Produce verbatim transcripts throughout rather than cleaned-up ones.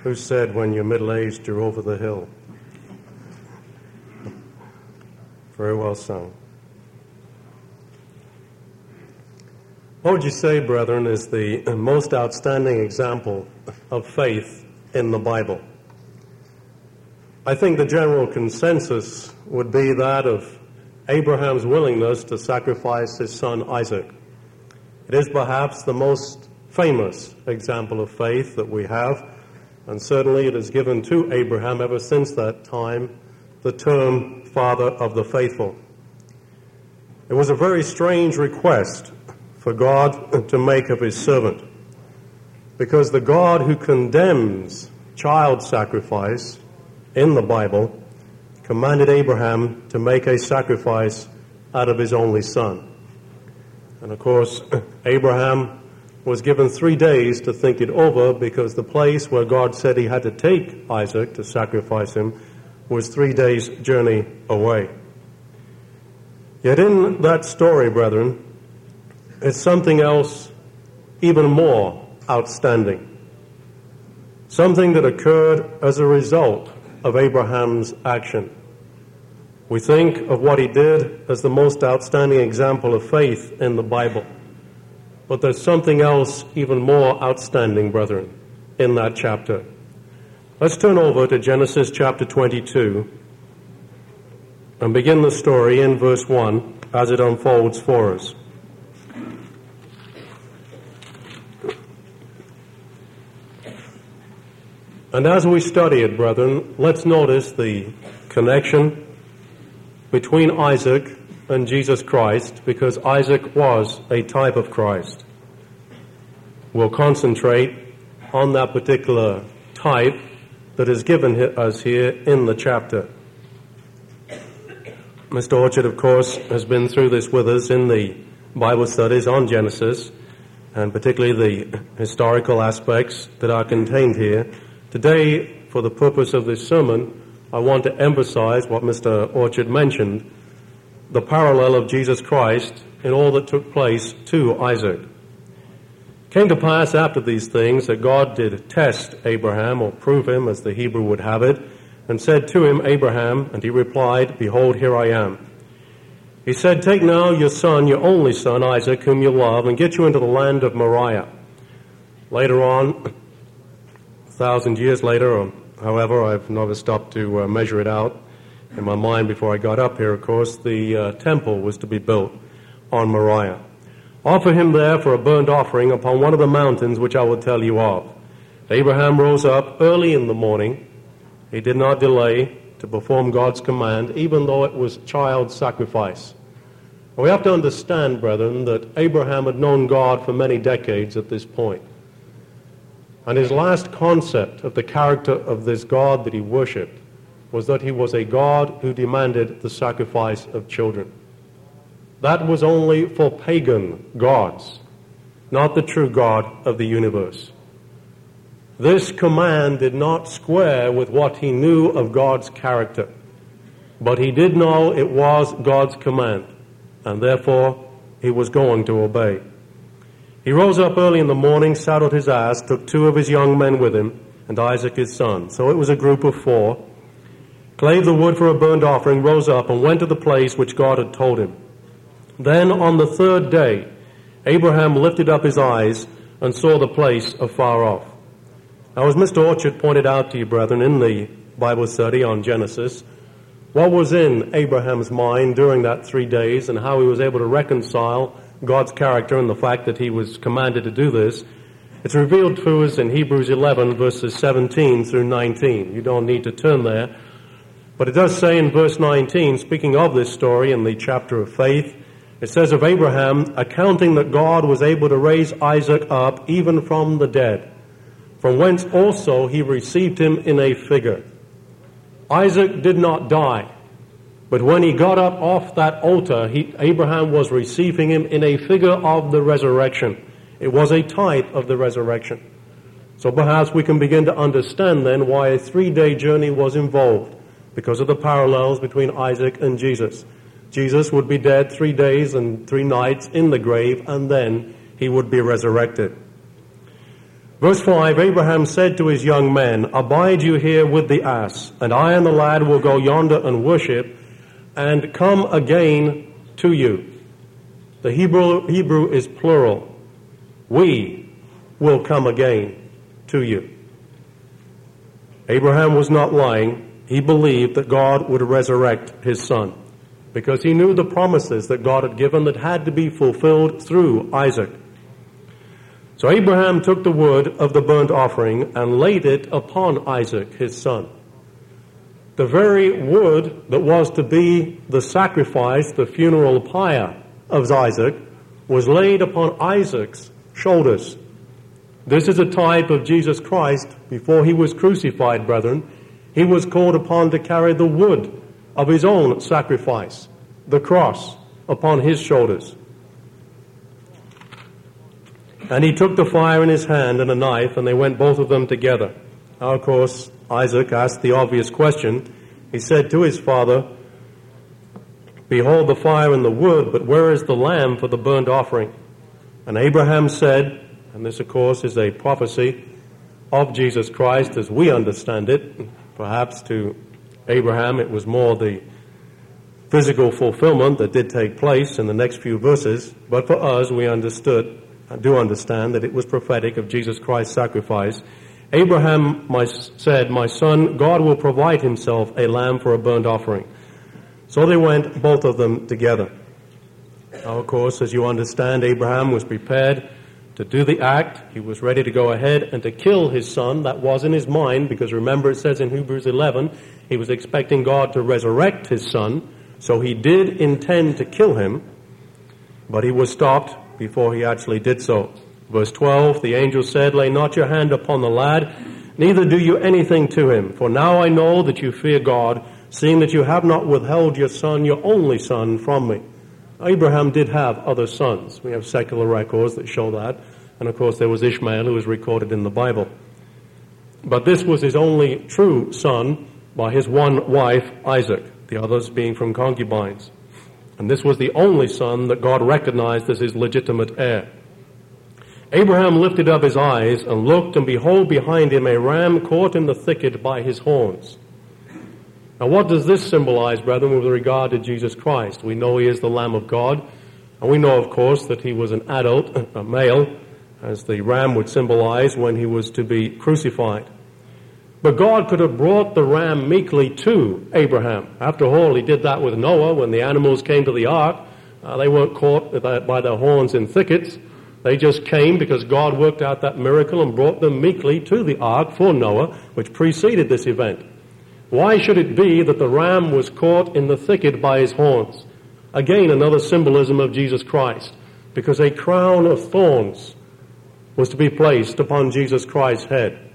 Who said when you're middle-aged you're over the hill? Very well sung. What would you say, brethren, is the most outstanding example of faith in the Bible? I think the general consensus would be that of Abraham's willingness to sacrifice his son Isaac. It is perhaps the most famous example of faith that we have, and certainly it has given to Abraham ever since that time the term father of the faithful. It was a very strange request for God to make of his servant, because the God who condemns child sacrifice in the Bible commanded Abraham to make a sacrifice out of his only son. And of course, Abraham was given three days to think it over, because the place where God said he had to take Isaac to sacrifice him was three days' journey away. Yet in that story, brethren, is something else even more outstanding. Something that occurred as a result of Abraham's action. We think of what he did as the most outstanding example of faith in the Bible. But there's something else even more outstanding, brethren, in that chapter. Let's turn over to Genesis chapter twenty-two and begin the story in verse one as it unfolds for us. And as we study it, brethren, let's notice the connection between Isaac and Jesus Christ, because Isaac was a type of Christ. We'll concentrate on that particular type that is given us here in the chapter. Mister Orchard, of course, has been through this with us in the Bible studies on Genesis, and particularly the historical aspects that are contained here. Today, for the purpose of this sermon, I want to emphasize what Mister Orchard mentioned, the parallel of Jesus Christ in all that took place to Isaac. It came to pass after these things that God did test Abraham, or prove him, as the Hebrew would have it, and said to him, Abraham, and he replied, Behold, here I am. He said, Take now your son, your only son, Isaac, whom you love, and get you into the land of Moriah. Later on, a thousand years later, or however, I've never stopped to uh, measure it out in my mind before I got up here, of course, the uh, temple was to be built on Moriah. Offer him there for a burnt offering upon one of the mountains which I will tell you of. Abraham rose up early in the morning. He did not delay to perform God's command, even though it was child sacrifice. We have to understand, brethren, that Abraham had known God for many decades at this point. And his last concept of the character of this God that he worshipped was that he was a God who demanded the sacrifice of children. That was only for pagan gods, not the true God of the universe. This command did not square with what he knew of God's character, but he did know it was God's command, and therefore he was going to obey. He rose up early in the morning, saddled his ass, took two of his young men with him, and Isaac his son. So it was a group of four. Clave the wood for a burnt offering, rose up, and went to the place which God had told him. Then on the third day, Abraham lifted up his eyes and saw the place afar off. Now, as Mister Orchard pointed out to you, brethren, in the Bible study on Genesis, what was in Abraham's mind during that three days and how he was able to reconcile God's character and the fact that he was commanded to do this, it's revealed to us in Hebrews eleven, verses seventeen through nineteen. You don't need to turn there. But it does say in verse nineteen, speaking of this story in the chapter of faith, it says of Abraham, accounting that God was able to raise Isaac up even from the dead, from whence also he received him in a figure. Isaac did not die, but when he got up off that altar, he, Abraham was receiving him in a figure of the resurrection. It was a type of the resurrection. So perhaps we can begin to understand then why a three-day journey was involved, because of the parallels between Isaac and Jesus. Jesus would be dead three days and three nights in the grave, and then he would be resurrected. Verse five, Abraham said to his young men, abide you here with the ass, and I and the lad will go yonder and worship, and come again to you. The Hebrew, Hebrew is plural. We will come again to you. Abraham was not lying. He believed that God would resurrect his son, because he knew the promises that God had given that had to be fulfilled through Isaac. So Abraham took the wood of the burnt offering and laid it upon Isaac, his son. The very wood that was to be the sacrifice, the funeral pyre of Isaac, was laid upon Isaac's shoulders. This is a type of Jesus Christ. Before he was crucified, brethren, he was called upon to carry the wood of his own sacrifice, the cross, upon his shoulders. And he took the fire in his hand and a knife, and they went both of them together. Now, of course, Isaac asked the obvious question. He said to his father, behold the fire and the wood, but where is the lamb for the burnt offering? And Abraham said, and this, of course, is a prophecy of Jesus Christ as we understand it. Perhaps to Abraham it was more the physical fulfillment that did take place in the next few verses, but for us we understood, I do understand that it was prophetic of Jesus Christ's sacrifice. Abraham my, said, my son, God will provide himself a lamb for a burnt offering. So they went, both of them together. Now, of course, as you understand, Abraham was prepared to do the act. He was ready to go ahead and to kill his son. That was in his mind, because remember it says in Hebrews eleven, he was expecting God to resurrect his son. So he did intend to kill him, but he was stopped before he actually did so. Verse twelve, the angel said, lay not your hand upon the lad, neither do you anything to him. For now I know that you fear God, seeing that you have not withheld your son, your only son, from me. Abraham did have other sons. We have secular records that show that. And of course there was Ishmael, who was recorded in the Bible. But this was his only true son by his one wife, Isaac, the others being from concubines. And this was the only son that God recognized as his legitimate heir. Abraham lifted up his eyes and looked, and behold, behind him a ram caught in the thicket by his horns. Now, what does this symbolize, brethren, with regard to Jesus Christ? We know he is the Lamb of God, and we know, of course, that he was an adult, a male, as the ram would symbolize when he was to be crucified. But God could have brought the ram meekly to Abraham. After all, he did that with Noah when the animals came to the ark. Uh, they weren't caught by their horns in thickets. They just came because God worked out that miracle and brought them meekly to the ark for Noah, which preceded this event. Why should it be that the ram was caught in the thicket by his horns? Again, another symbolism of Jesus Christ, because a crown of thorns was to be placed upon Jesus Christ's head.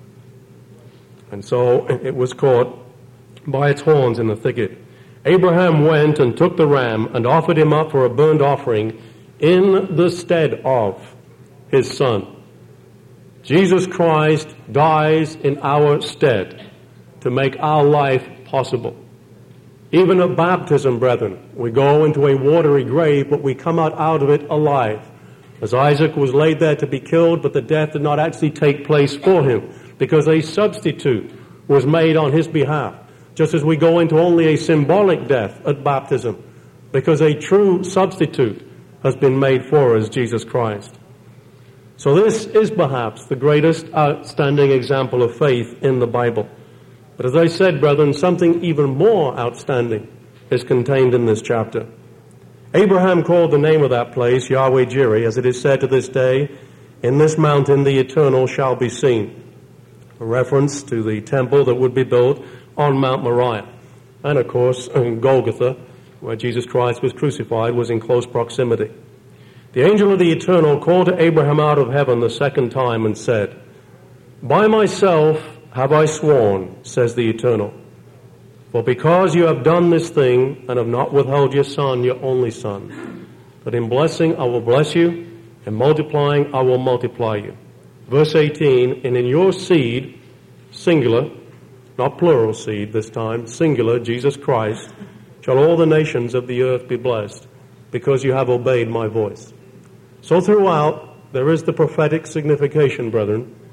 And so it was caught by its horns in the thicket. Abraham went and took the ram and offered him up for a burnt offering in the stead of his son. Jesus Christ dies in our stead to make our life possible. Even at baptism, brethren, we go into a watery grave, but we come out, out of it alive. As Isaac was laid there to be killed, but the death did not actually take place for him, because a substitute was made on his behalf. Just as we go into only a symbolic death at baptism, because a true substitute has been made for us, Jesus Christ. So this is perhaps the greatest outstanding example of faith in the Bible. But as I said, brethren, something even more outstanding is contained in this chapter. Abraham called the name of that place Yahweh Jireh, as it is said to this day, in this mountain the Eternal shall be seen. A reference to the temple that would be built on Mount Moriah. And of course, Golgotha, where Jesus Christ was crucified, was in close proximity. The angel of the Eternal called to Abraham out of heaven the second time and said, by myself have I sworn, says the Eternal, for because you have done this thing and have not withheld your son, your only son, that in blessing I will bless you, in multiplying I will multiply you. Verse eighteen, and in your seed, singular, not plural seed this time, singular, Jesus Christ, shall all the nations of the earth be blessed, because you have obeyed my voice. So throughout, there is the prophetic signification, brethren,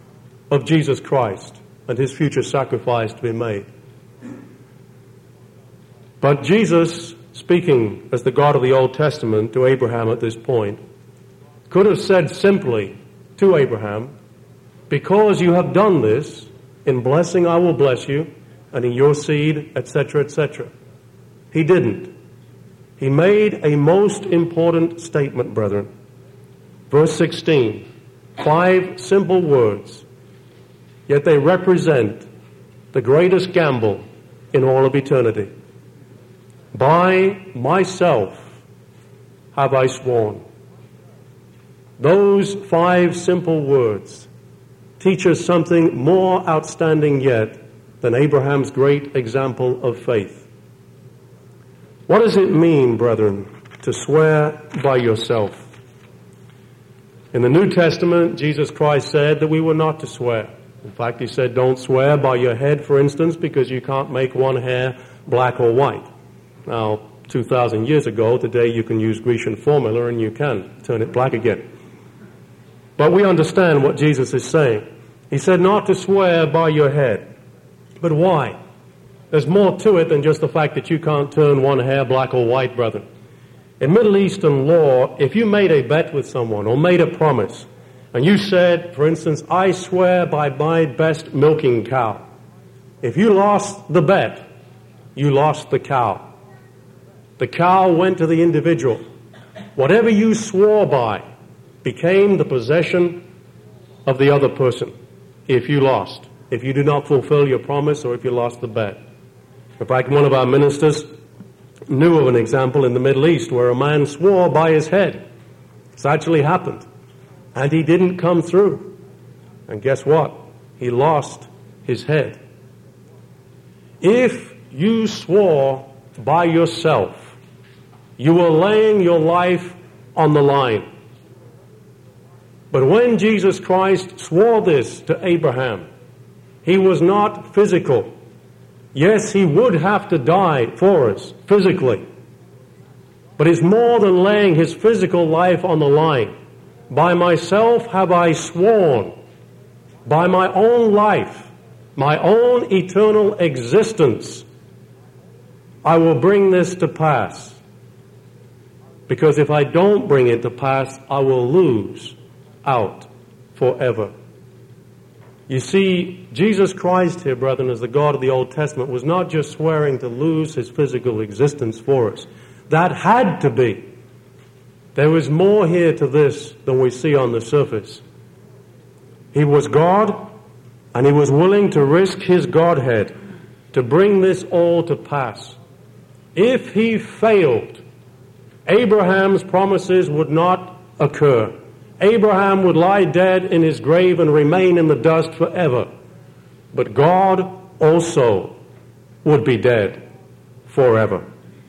of Jesus Christ and his future sacrifice to be made. But Jesus, speaking as the God of the Old Testament to Abraham at this point, could have said simply to Abraham, because you have done this, in blessing I will bless you, and in your seed, et cetera, et cetera. He didn't. He made a most important statement, brethren. Verse sixteen, five simple words, yet they represent the greatest gamble in all of eternity. By myself have I sworn. Those five simple words teach us something more outstanding yet than Abraham's great example of faith. What does it mean, brethren, to swear by yourself? In the New Testament, Jesus Christ said that we were not to swear. In fact, he said, don't swear by your head, for instance, because you can't make one hair black or white. Now, two thousand years ago, today you can use Grecian formula and you can turn it black again. But we understand what Jesus is saying. He said not to swear by your head. But why? There's more to it than just the fact that you can't turn one hair black or white, brethren. In Middle Eastern law, if you made a bet with someone or made a promise, and you said, for instance, I swear by my best milking cow. If you lost the bet, you lost the cow. The cow went to the individual. Whatever you swore by became the possession of the other person if you lost, if you did not fulfill your promise or if you lost the bet. In fact, one of our ministers knew of an example in the Middle East where a man swore by his head. It's actually happened. And he didn't come through. And guess what? He lost his head. If you swore by yourself, you were laying your life on the line. But when Jesus Christ swore this to Abraham, he was not physical. Yes, he would have to die for us physically. But it's more than laying his physical life on the line. By myself have I sworn, by my own life, my own eternal existence, I will bring this to pass. Because if I don't bring it to pass, I will lose out forever. You see, Jesus Christ here, brethren, as the God of the Old Testament, was not just swearing to lose his physical existence for us. That had to be. There was more here to this than we see on the surface. He was God, and he was willing to risk his Godhead to bring this all to pass. If he failed, Abraham's promises would not occur. Abraham would lie dead in his grave and remain in the dust forever. But God also would be dead forever.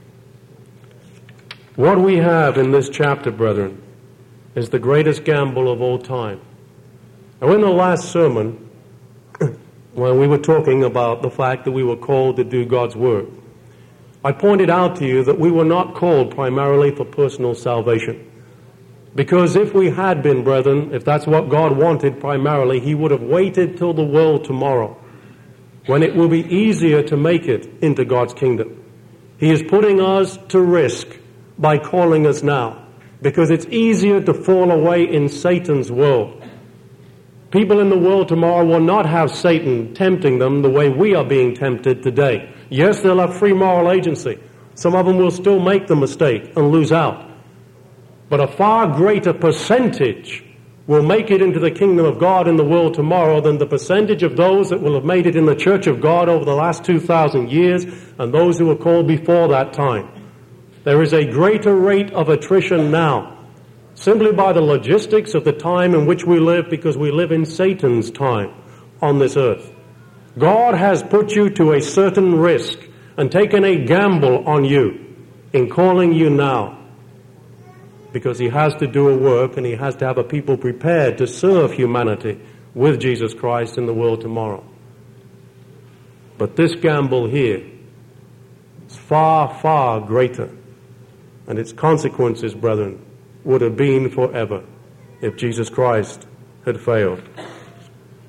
What we have in this chapter, brethren, is the greatest gamble of all time. Now, in the last sermon, when we were talking about the fact that we were called to do God's work, I pointed out to you that we were not called primarily for personal salvation. Because if we had been, brethren, if that's what God wanted primarily, he would have waited till the world tomorrow, when it will be easier to make it into God's kingdom. He is putting us to risk by calling us now, because it's easier to fall away in Satan's world. People in the world tomorrow will not have Satan tempting them the way we are being tempted today. Yes, they'll have free moral agency. Some of them will still make the mistake and lose out. But a far greater percentage will make it into the kingdom of God in the world tomorrow than the percentage of those that will have made it in the church of God over the last two thousand years and those who were called before that time. There is a greater rate of attrition now, simply by the logistics of the time in which we live, because we live in Satan's time on this earth. God has put you to a certain risk and taken a gamble on you in calling you now, because he has to do a work and he has to have a people prepared to serve humanity with Jesus Christ in the world tomorrow. But this gamble here is far, far greater, and its consequences, brethren, would have been forever if Jesus Christ had failed.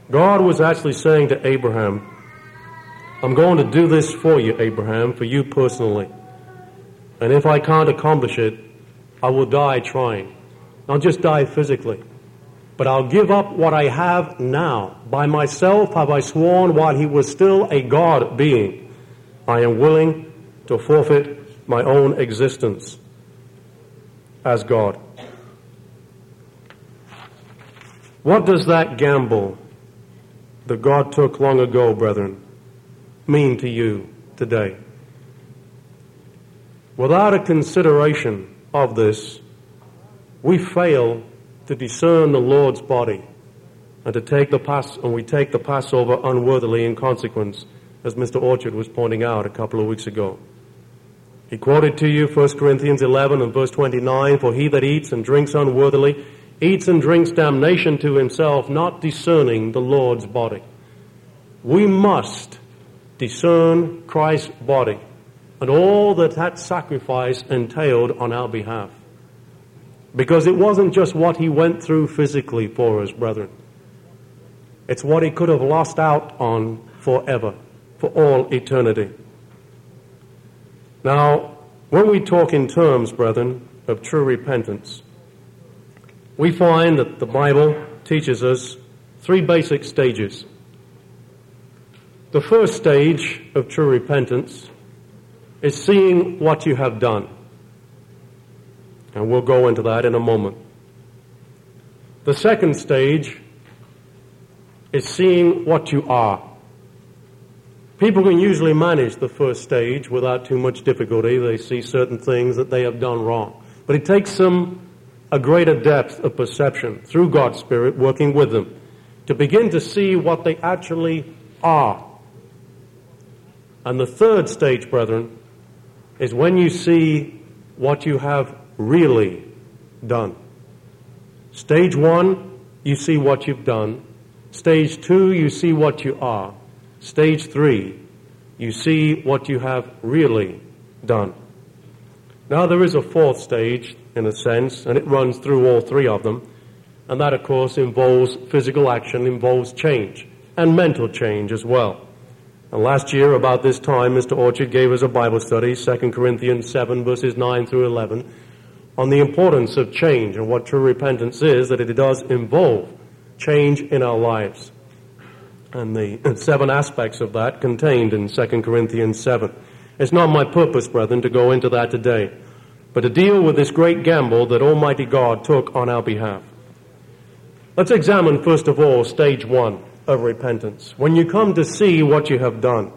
God was actually saying to Abraham, I'm going to do this for you, Abraham, for you personally. And if I can't accomplish it, I will die trying. I'll just die physically. But I'll give up what I have now. By myself have I sworn while he was still a God being. I am willing to forfeit my own existence as God. What does that gamble that God took long ago, brethren, mean to you today? Without a consideration of this, we fail to discern the Lord's body and to take the pass and we take the Passover unworthily in consequence, as Mister Orchard was pointing out a couple of weeks ago. He quoted to you First Corinthians eleven and verse twenty-nine, for he that eats and drinks unworthily eats and drinks damnation to himself, not discerning the Lord's body. We must discern Christ's body and all that that sacrifice entailed on our behalf. Because it wasn't just what he went through physically for us, brethren. It's what he could have lost out on forever, for all eternity. Now, when we talk in terms, brethren, of true repentance, we find that the Bible teaches us three basic stages. The first stage of true repentance is seeing what you have done. And we'll go into that in a moment. The second stage is seeing what you are. People can usually manage the first stage without too much difficulty. They see certain things that they have done wrong. But it takes them a greater depth of perception through God's Spirit working with them to begin to see what they actually are. And the third stage, brethren, is when you see what you have really done. Stage one, you see what you've done. Stage two, you see what you are. Stage three, you see what you have really done. Now there is a fourth stage, in a sense, and it runs through all three of them. And that, of course, involves physical action, involves change, and mental change as well. And last year, about this time, Mister Orchard gave us a Bible study, Second Corinthians seven, verses nine through eleven, on the importance of change and what true repentance is, that it does involve change in our lives. And the seven aspects of that contained in Second Corinthians seven. It's not my purpose, brethren, to go into that today, but to deal with this great gamble that Almighty God took on our behalf. Let's examine, first of all, stage one of repentance. When you come to see what you have done.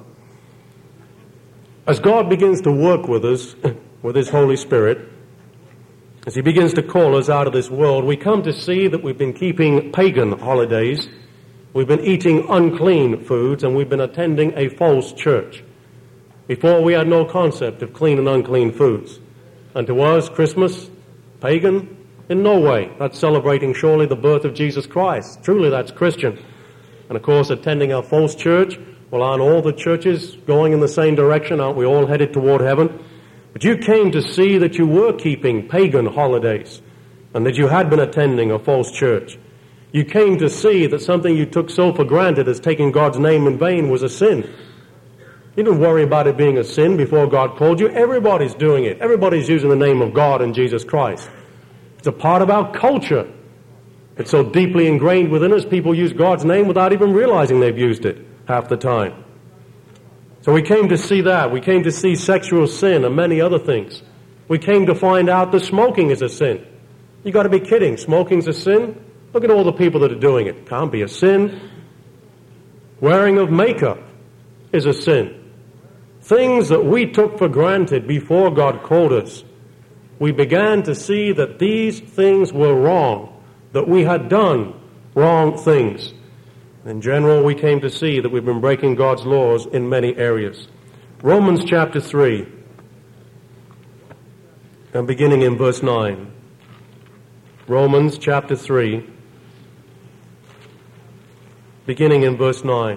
As God begins to work with us, with His Holy Spirit, as He begins to call us out of this world, we come to see that we've been keeping pagan holidays, we've been eating unclean foods, and we've been attending a false church. Before, we had no concept of clean and unclean foods. And to us, Christmas, pagan, in no way. That's celebrating surely the birth of Jesus Christ. Truly, that's Christian. And of course, attending a false church, well, aren't all the churches going in the same direction? Aren't we all headed toward heaven? But you came to see that you were keeping pagan holidays and that you had been attending a false church. You came to see that something you took so for granted as taking God's name in vain was a sin. You didn't worry about it being a sin before God called you. Everybody's doing it. Everybody's using the name of God and Jesus Christ. It's a part of our culture. It's so deeply ingrained within us, people use God's name without even realizing they've used it half the time. So we came to see that. We came to see sexual sin and many other things. We came to find out that smoking is a sin. You got to be kidding. Smoking's a sin? Look at all the people that are doing it. Can't be a sin. Wearing of makeup is a sin. Things that we took for granted before God called us. We began to see that these things were wrong, that we had done wrong things. In general, we came to see that we've been breaking God's laws in many areas. Romans chapter three, and beginning in verse nine. Romans chapter three, beginning in verse nine.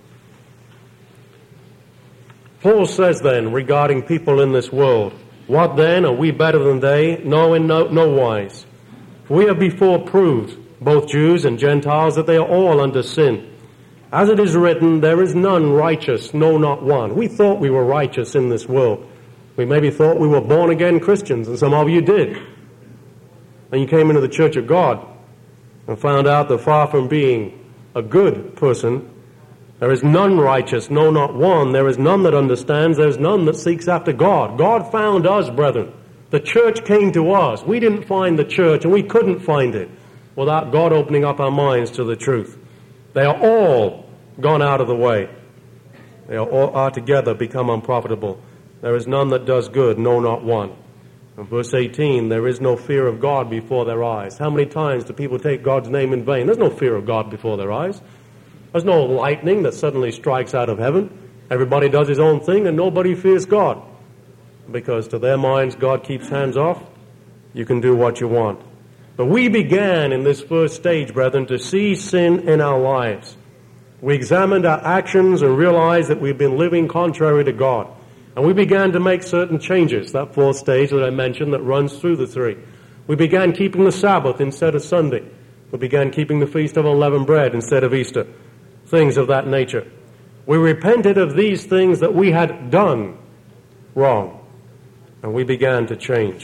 Paul says then, regarding people in this world, what then? Are we better than they? No, in no, no wise. For we have before proved, both Jews and Gentiles, that they are all under sin. As it is written, there is none righteous, no, not one. We thought we were righteous in this world. We maybe thought we were born-again Christians, and some of you did. And you came into the church of God and found out that far from being a good person, there is none righteous, no, not one. There is none that understands. There is none that seeks after God. God found us, brethren. The church came to us. We didn't find the church, and we couldn't find it without God opening up our minds to the truth. They are all gone out of the way. They are all are together become unprofitable. There is none that does good, no, not one. In verse eighteen, there is no fear of God before their eyes. How many times do people take God's name in vain? There's no fear of God before their eyes. There's no lightning that suddenly strikes out of heaven. Everybody does his own thing and nobody fears God. Because to their minds, God keeps hands off. You can do what you want. But we began in this first stage, brethren, to see sin in our lives. We examined our actions and realized that we've been living contrary to God. And we began to make certain changes, that fourth stage that I mentioned that runs through the three. We began keeping the Sabbath instead of Sunday. We began keeping the Feast of Unleavened Bread instead of Easter. Things of that nature. We repented of these things that we had done wrong. And we began to change.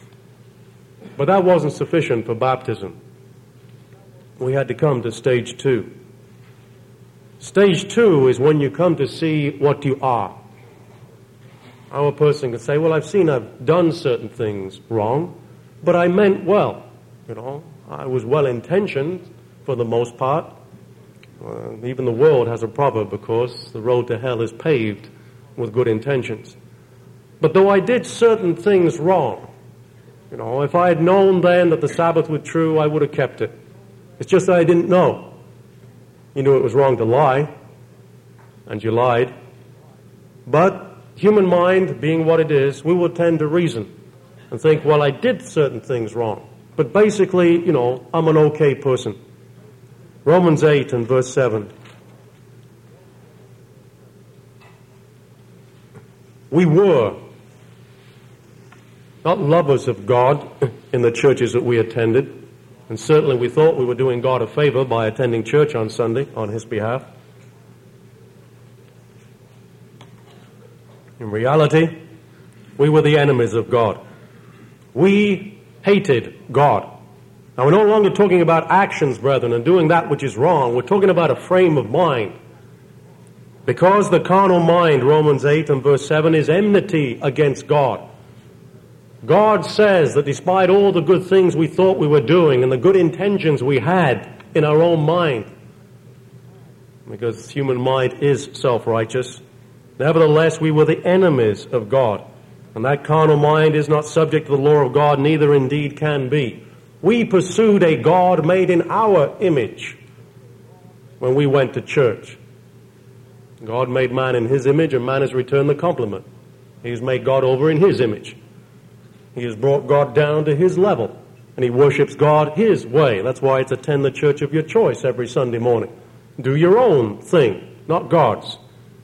But that wasn't sufficient for baptism. We had to come to stage two. Stage two is when you come to see what you are. Our person can say, well, I've seen I've done certain things wrong, but I meant well. You know, I was well-intentioned for the most part. Uh, even the world has a proverb, of course, the road to hell is paved with good intentions. But though I did certain things wrong, you know, if I had known then that the Sabbath was true, I would have kept it. It's just that I didn't know. You knew it was wrong to lie, and you lied. But human mind, being what it is, we will tend to reason and think, well, I did certain things wrong. But basically, you know, I'm an okay person. Romans eight and verse seven. We were not lovers of God in the churches that we attended. And certainly we thought we were doing God a favor by attending church on Sunday on His behalf. In reality, we were the enemies of God. We hated God. Now we're no longer talking about actions, brethren, and doing that which is wrong. We're talking about a frame of mind. Because the carnal mind, Romans eight and verse seven, is enmity against God. God says that despite all the good things we thought we were doing and the good intentions we had in our own mind, because human mind is self-righteous, nevertheless we were the enemies of God. And that carnal mind is not subject to the law of God, neither indeed can be. We pursued a God made in our image when we went to church. God made man in His image, and man has returned the compliment. He has made God over in His image. He has brought God down to His level, and he worships God His way. That's why it's attend the church of your choice every Sunday morning. Do your own thing, not God's.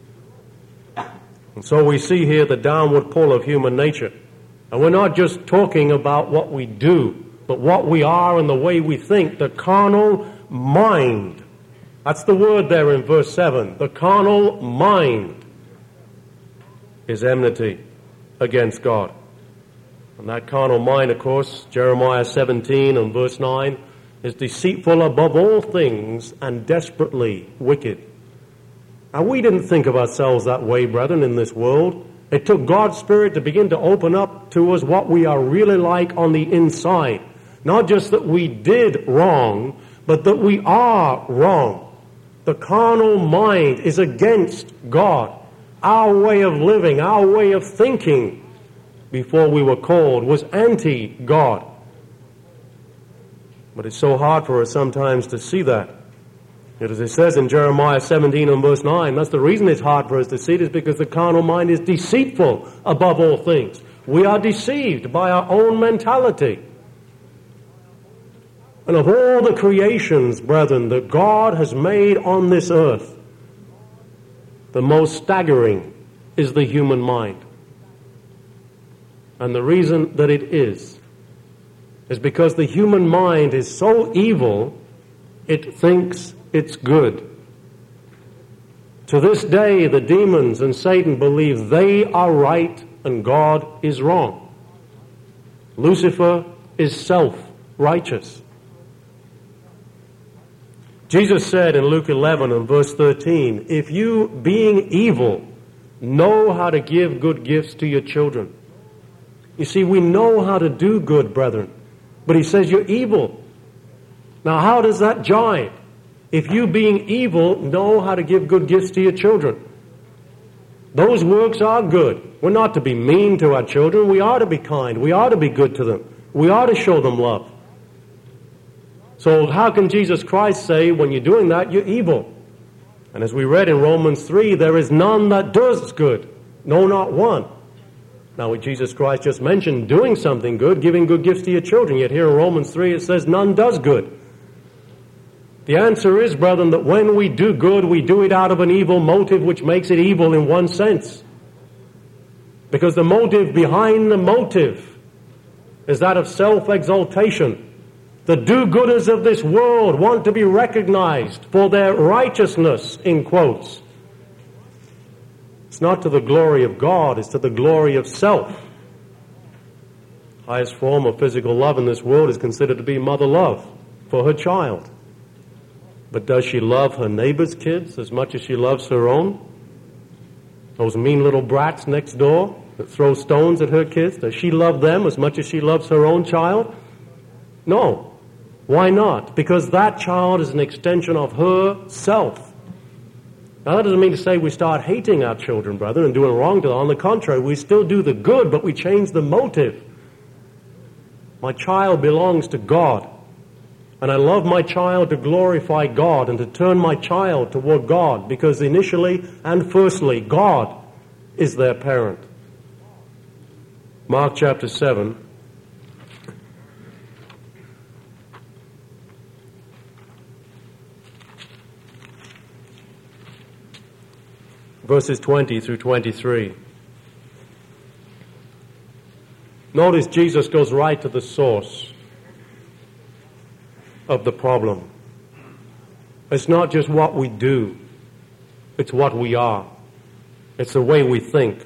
And so we see here the downward pull of human nature. And we're not just talking about what we do, but what we are and the way we think. The carnal mind. That's the word there in verse seven. The carnal mind is enmity against God. And that carnal mind, of course, Jeremiah seventeen and verse nine, is deceitful above all things and desperately wicked. Now, we didn't think of ourselves that way, brethren, in this world. It took God's Spirit to begin to open up to us what we are really like on the inside. Not just that we did wrong, but that we are wrong. The carnal mind is against God. Our way of living, our way of thinking before we were called was anti-God. But it's so hard for us sometimes to see that. Yet as it says in Jeremiah seventeen and verse nine, that's the reason it's hard for us to see it, is because the carnal mind is deceitful above all things. We are deceived by our own mentality. And of all the creations, brethren, that God has made on this earth, the most staggering is the human mind. And the reason that it is, is because the human mind is so evil, it thinks it's good. To this day, the demons and Satan believe they are right and God is wrong. Lucifer is self-righteous. Jesus said in Luke eleven and verse thirteen, if you, being evil, know how to give good gifts to your children. You see, we know how to do good, brethren, but he says you're evil. Now, how does that jive? If you, being evil, know how to give good gifts to your children. Those works are good. We're not to be mean to our children. We are to be kind. We are to be good to them. We are to show them love. So how can Jesus Christ say, when you're doing that, you're evil? And as we read in Romans three, there is none that does good. No, not one. Now, Jesus Christ just mentioned doing something good, giving good gifts to your children. Yet here in Romans three, it says none does good. The answer is, brethren, that when we do good, we do it out of an evil motive, which makes it evil in one sense. Because the motive behind the motive is that of self-exaltation. The do-gooders of this world want to be recognized for their righteousness, in quotes. It's not to the glory of God, it's to the glory of self. The highest form of physical love in this world is considered to be mother love for her child. But does she love her neighbor's kids as much as she loves her own? Those mean little brats next door that throw stones at her kids, does she love them as much as she loves her own child? No. Why not? Because that child is an extension of herself. Now, that doesn't mean to say we start hating our children, brother, and doing wrong to them. On the contrary, we still do the good, but we change the motive. My child belongs to God. And I love my child to glorify God and to turn my child toward God, because initially and firstly, God is their parent. Mark chapter seven. Verses twenty through twenty-three. Notice Jesus goes right to the source of the problem. It's not just what we do, it's what we are. It's the way we think.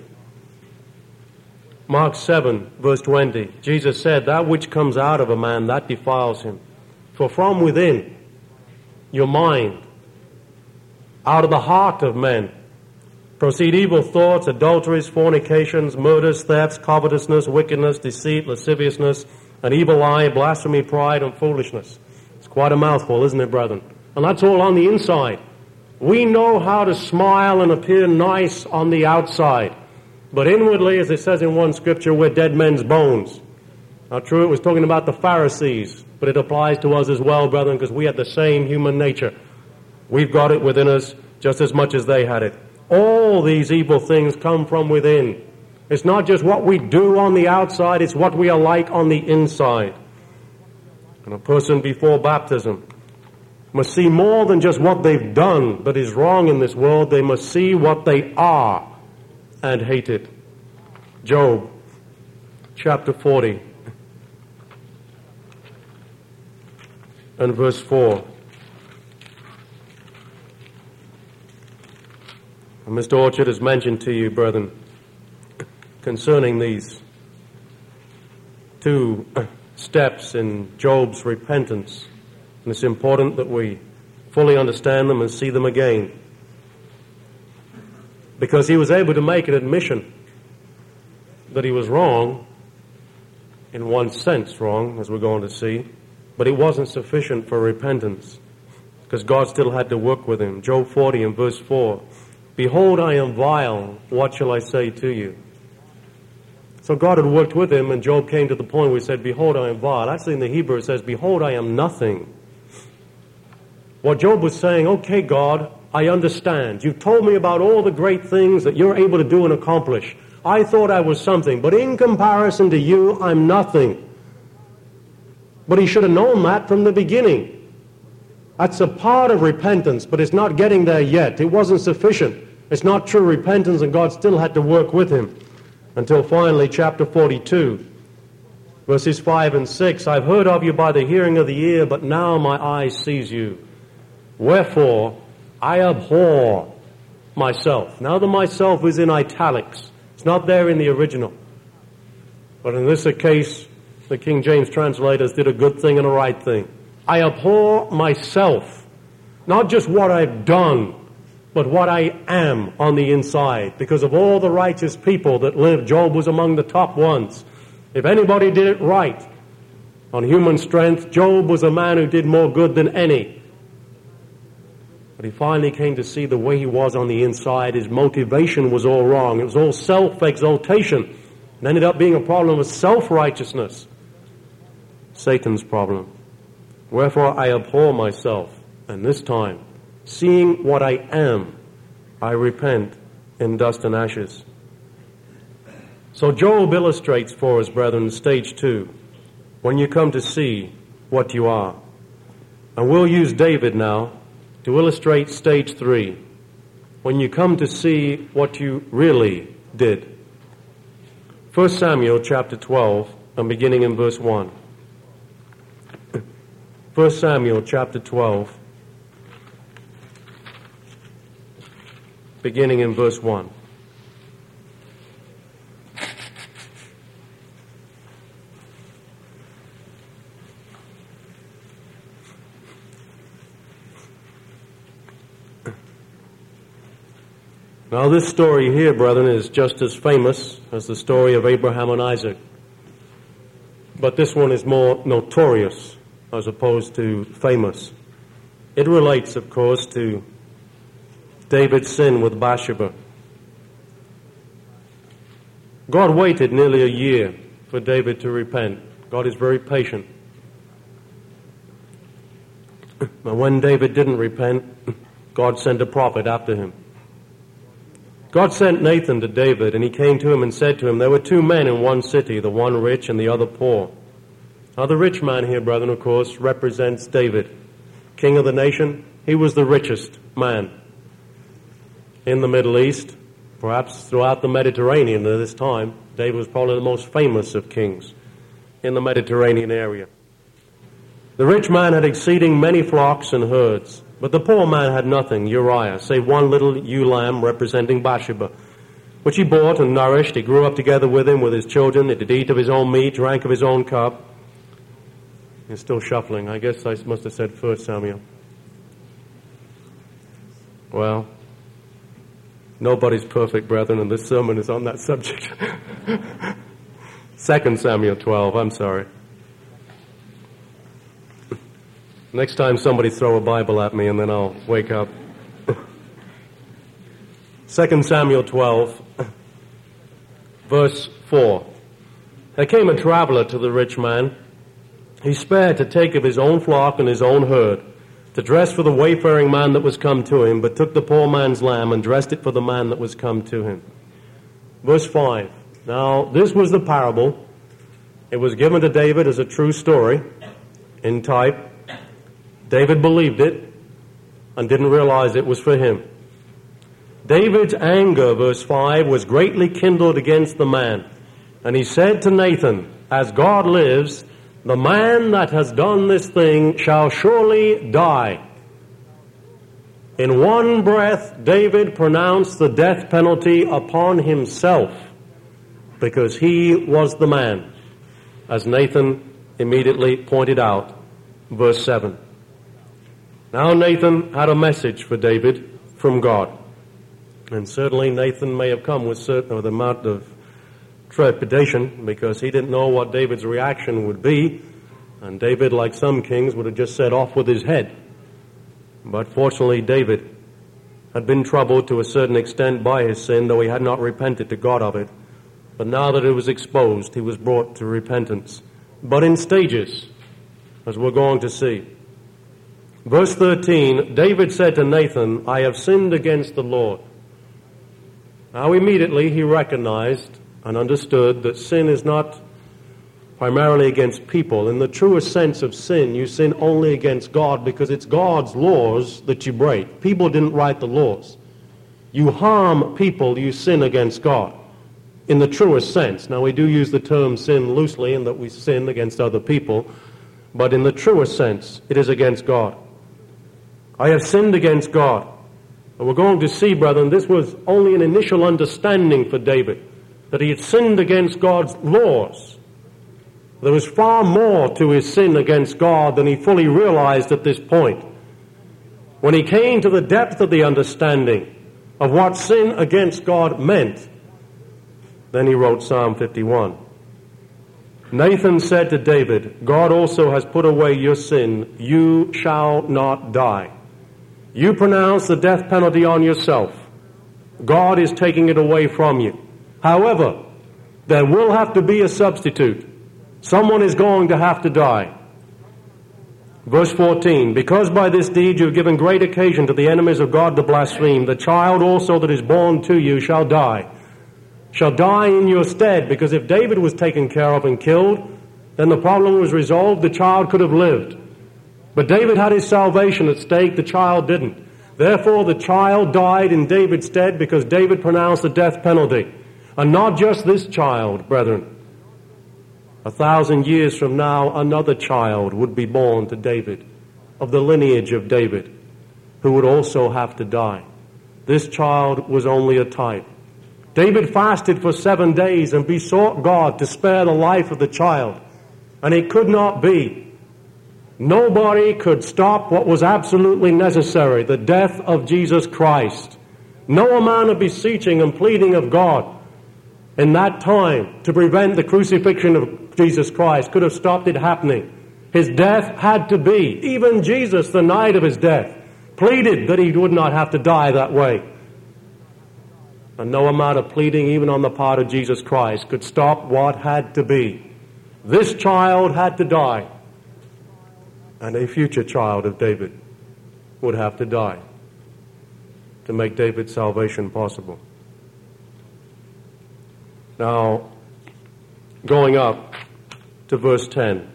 Mark seven, verse twenty, Jesus said, that which comes out of a man, that defiles him. For from within, your mind, out of the heart of men, proceed evil thoughts, adulteries, fornications, murders, thefts, covetousness, wickedness, deceit, lasciviousness, an evil eye, blasphemy, pride, and foolishness. It's quite a mouthful, isn't it, brethren? And that's all on the inside. We know how to smile and appear nice on the outside. But inwardly, as it says in one scripture, we're dead men's bones. Now, true, it was talking about the Pharisees, but it applies to us as well, brethren, because we have the same human nature. We've got it within us just as much as they had it. All these evil things come from within. It's not just what we do on the outside, it's what we are like on the inside. And a person before baptism must see more than just what they've done that is wrong in this world. They must see what they are and hate it. Job chapter forty and verse four. And Mister Orchard has mentioned to you, brethren, concerning these two steps in Job's repentance. And it's important that we fully understand them and see them again. Because he was able to make an admission that he was wrong, in one sense wrong, as we're going to see, but it wasn't sufficient for repentance, because God still had to work with him. Job forty and verse four, behold, I am vile, what shall I say to you? So God had worked with him, and Job came to the point where he said, behold, I am vile. Actually, in the Hebrew it says, behold, I am nothing. What Job was saying, okay, God, I understand. You've told me about all the great things that you're able to do and accomplish. I thought I was something, but in comparison to you, I'm nothing. But he should have known that from the beginning. That's a part of repentance, but it's not getting there yet. It wasn't sufficient. It's not true repentance, and God still had to work with him. Until finally, chapter forty-two, verses five and six, I've heard of you by the hearing of the ear, but now my eye sees you. Wherefore, I abhor myself. Now the myself is in italics. It's not there in the original. But in this case, the King James translators did a good thing and a right thing. I abhor myself, not just what I've done, but what I am on the inside. Because of all the righteous people that lived, Job was among the top ones. If anybody did it right on human strength, Job was a man who did more good than any. But he finally came to see the way he was on the inside. His motivation was all wrong. It was all self-exaltation. It ended up being a problem of self-righteousness. Satan's problem. Wherefore I abhor myself, and this time, seeing what I am, I repent in dust and ashes. So Job illustrates for us, brethren, stage two, when you come to see what you are. And we'll use David now to illustrate stage three, when you come to see what you really did. First Samuel chapter twelve, and beginning in verse one. First Samuel chapter twelve, beginning in verse one. Now this story here, brethren, is just as famous as the story of Abraham and Isaac. But this one is more notorious as opposed to famous. It relates, of course, to David's sin with Bathsheba. God waited nearly a year for David to repent. God is very patient. But when David didn't repent, God sent a prophet after him. God sent Nathan to David, and he came to him and said to him, there were two men in one city, the one rich and the other poor. Now the rich man here, brethren, of course, represents David, king of the nation. He was the richest man in the Middle East, perhaps throughout the Mediterranean at this time. David was probably the most famous of kings in the Mediterranean area. The rich man had exceeding many flocks and herds, but the poor man had nothing, Uriah, save one little ewe lamb representing Bathsheba, which he bought and nourished. He grew up together with him, with his children. He did eat of his own meat, drank of his own cup. He's still shuffling. I guess I must have said First Samuel. Well, nobody's perfect, brethren, and this sermon is on that subject. Second Samuel twelve, I'm sorry. Next time somebody throw a Bible at me and then I'll wake up. Second Samuel twelve, verse four. There came a traveler to the rich man. He spared to take of his own flock and his own herd, to dress for the wayfaring man that was come to him, but took the poor man's lamb and dressed it for the man that was come to him. Verse five. Now, this was the parable. It was given to David as a true story in type. David believed it and didn't realize it was for him. David's anger, verse five, was greatly kindled against the man. And he said to Nathan, as God lives, the man that has done this thing shall surely die. In one breath, David pronounced the death penalty upon himself because he was the man, as Nathan immediately pointed out, verse seven. Now Nathan had a message for David from God. And certainly Nathan may have come with certain with amount of trepidation because he didn't know what David's reaction would be. And David, like some kings, would have just set off with his head. But fortunately, David had been troubled to a certain extent by his sin, though he had not repented to God of it. But now that it was exposed, he was brought to repentance. But in stages, as we're going to see. Verse thirteen, David said to Nathan, I have sinned against the Lord. Now immediately he recognized and understood that sin is not primarily against people. In the truest sense of sin, you sin only against God because it's God's laws that you break. People didn't write the laws. You harm people, you sin against God. In the truest sense. Now we do use the term sin loosely in that we sin against other people, but in the truest sense, it is against God. I have sinned against God. And we're going to see, brethren, this was only an initial understanding for David, that he had sinned against God's laws. There was far more to his sin against God than he fully realized at this point. When he came to the depth of the understanding of what sin against God meant, then he wrote Psalm fifty-one. Nathan said to David, God also has put away your sin. You shall not die. You pronounce the death penalty on yourself. God is taking it away from you. However, there will have to be a substitute. Someone is going to have to die. Verse fourteen, because by this deed you have given great occasion to the enemies of God to blaspheme, the child also that is born to you shall die. Shall die in your stead, because if David was taken care of and killed, then the problem was resolved, the child could have lived. But David had his salvation at stake, the child didn't. Therefore the child died in David's stead because David pronounced the death penalty. And not just this child, brethren. A thousand years from now, another child would be born to David, of the lineage of David, who would also have to die. This child was only a type. David fasted for seven days and besought God to spare the life of the child, and it could not be. Nobody could stop what was absolutely necessary, the death of Jesus Christ. No amount of beseeching and pleading of God in that time to prevent the crucifixion of Jesus Christ could have stopped it happening. His death had to be. Even Jesus, the night of his death, pleaded that he would not have to die that way. And no amount of pleading, even on the part of Jesus Christ, could stop what had to be. This child had to die. And a future child of David would have to die to make David's salvation possible. Now, going up to verse ten,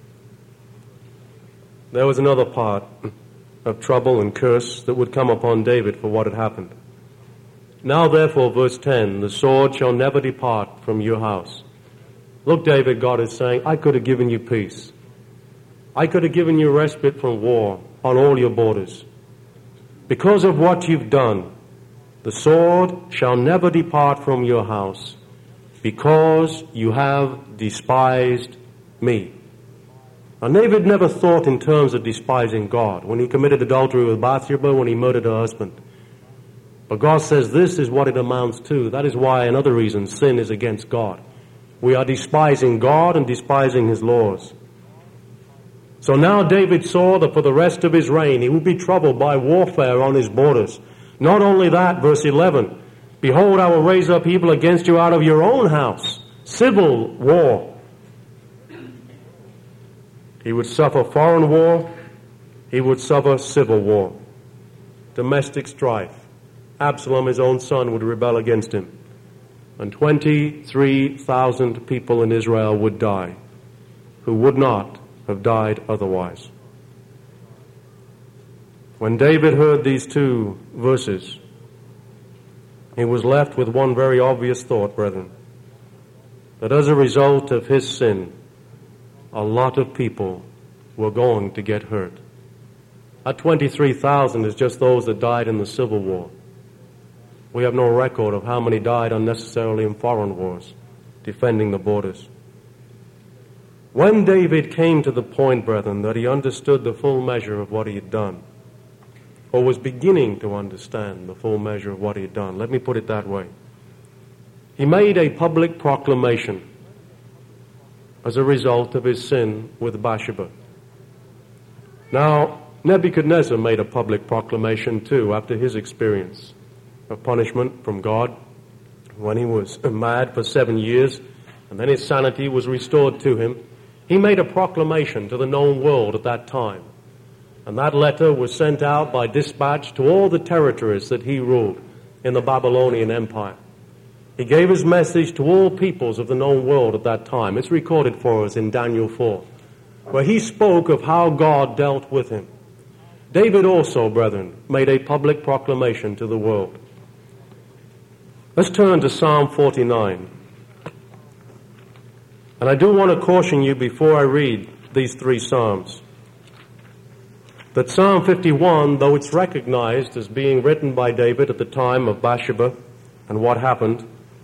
there was another part of trouble and curse that would come upon David for what had happened. Now therefore, verse ten, the sword shall never depart from your house. Look, David, God is saying, I could have given you peace. I could have given you respite from war on all your borders. Because of what you've done, the sword shall never depart from your house, because you have despised me. Now, David never thought in terms of despising God when he committed adultery with Bathsheba, when he murdered her husband. But God says this is what it amounts to. That is why, another reason, sin is against God. We are despising God and despising his laws. So now David saw that for the rest of his reign he would be troubled by warfare on his borders. Not only that, verse eleven, behold, I will raise up evil against you out of your own house. Civil war. He would suffer foreign war. He would suffer civil war. Domestic strife. Absalom, his own son, would rebel against him. And twenty-three thousand people in Israel would die, who would not have died otherwise. When David heard these two verses, he was left with one very obvious thought, brethren, that as a result of his sin, a lot of people were going to get hurt. That twenty-three thousand is just those that died in the Civil War. We have no record of how many died unnecessarily in foreign wars, defending the borders. When David came to the point, brethren, that he understood the full measure of what he had done, or was beginning to understand the full measure of what he had done, let me put it that way, he made a public proclamation as a result of his sin with Bathsheba. Now, Nebuchadnezzar made a public proclamation too after his experience of punishment from God when he was mad for seven years and then his sanity was restored to him. He made a proclamation to the known world at that time. And that letter was sent out by dispatch to all the territories that he ruled in the Babylonian Empire. He gave his message to all peoples of the known world at that time. It's recorded for us in Daniel four, where he spoke of how God dealt with him. David also, brethren, made a public proclamation to the world. Let's turn to Psalm forty-nine. And I do want to caution you before I read these three Psalms that Psalm fifty-one, though it's recognized as being written by David at the time of Bathsheba and what happened,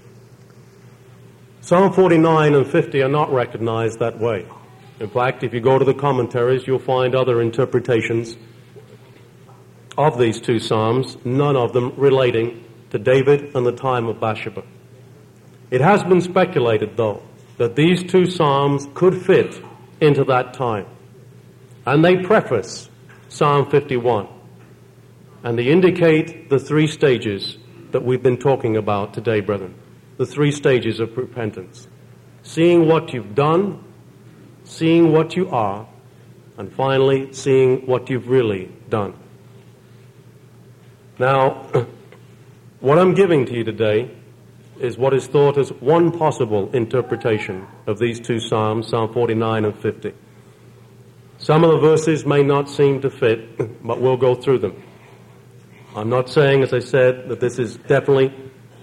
Psalm forty-nine and fifty are not recognized that way. In fact, if you go to the commentaries, you'll find other interpretations of these two psalms, none of them relating to David and the time of Bathsheba. It has been speculated, though, that these two psalms could fit into that time. And they preface Psalm fifty-one. And they indicate the three stages that we've been talking about today, brethren. The three stages of repentance. Seeing what you've done, seeing what you are, and finally seeing what you've really done. Now, what I'm giving to you today is what is thought as one possible interpretation of these two psalms, Psalm forty-nine and fifty. Some of the verses may not seem to fit, but we'll go through them. I'm not saying, as I said, that this is definitely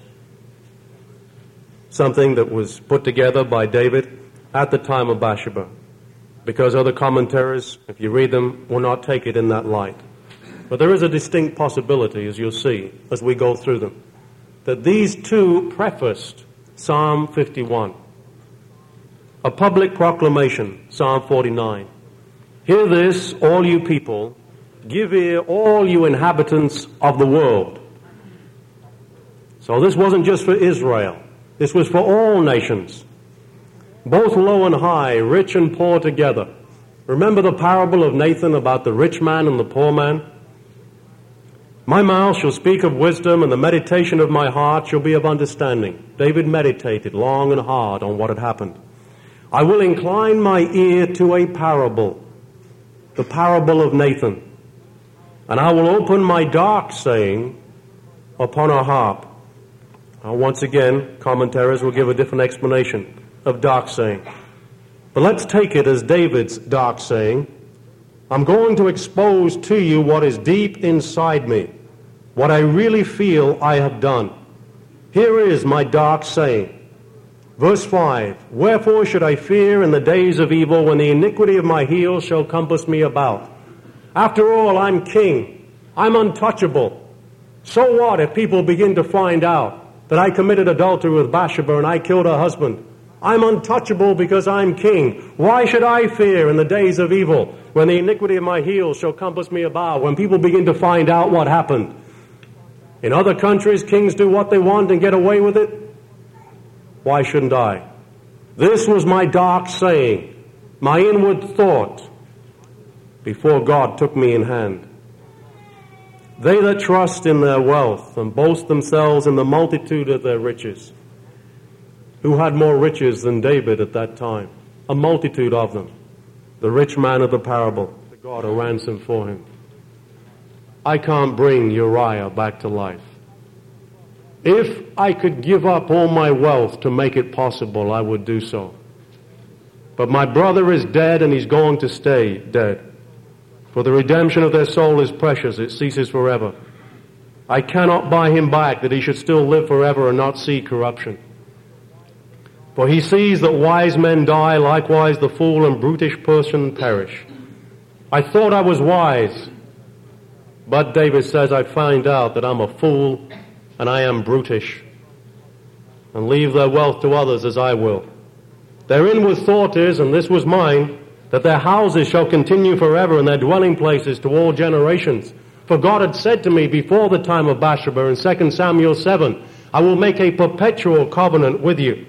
something that was put together by David at the time of Bathsheba, because other commentaries, if you read them, will not take it in that light. But there is a distinct possibility, as you'll see, as we go through them, that these two prefaced Psalm fifty-one. A public proclamation, Psalm forty-nine. Hear this, all you people, give ear, all you inhabitants of the world. So this wasn't just for Israel. This was for all nations, both low and high, rich and poor together. Remember the parable of Nathan about the rich man and the poor man? My mouth shall speak of wisdom, and the meditation of my heart shall be of understanding. David meditated long and hard on what had happened. I will incline my ear to a parable, the parable of Nathan, and I will open my dark saying upon a harp. Now, once again, commentaries will give a different explanation of dark saying. But let's take it as David's dark saying. I'm going to expose to you what is deep inside me, what I really feel I have done. Here is my dark saying. Verse five, wherefore should I fear in the days of evil, when the iniquity of my heels shall compass me about? After all, I'm king. I'm untouchable. So what if people begin to find out that I committed adultery with Bathsheba and I killed her husband? I'm untouchable because I'm king. Why should I fear in the days of evil, when the iniquity of my heels shall compass me about? When people begin to find out what happened. In other countries, kings do what they want and get away with it. Why shouldn't I? This was my dark saying, my inward thought, before God took me in hand. They that trust in their wealth and boast themselves in the multitude of their riches. Who had more riches than David at that time? A multitude of them. The rich man of the parable, the God a ransom for him. I can't bring Uriah back to life. If I could give up all my wealth to make it possible, I would do so. But my brother is dead, and he's going to stay dead. For the redemption of their soul is precious, it ceases forever. I cannot buy him back, that he should still live forever and not see corruption. For he sees that wise men die, likewise the fool and brutish person perish. I thought I was wise, but David says, I find out that I'm a fool and I am brutish, and leave their wealth to others as I will. Their inward thought is, and this was mine, that their houses shall continue forever and their dwelling places to all generations. For God had said to me before the time of Bathsheba in Second Samuel seven, I will make a perpetual covenant with you,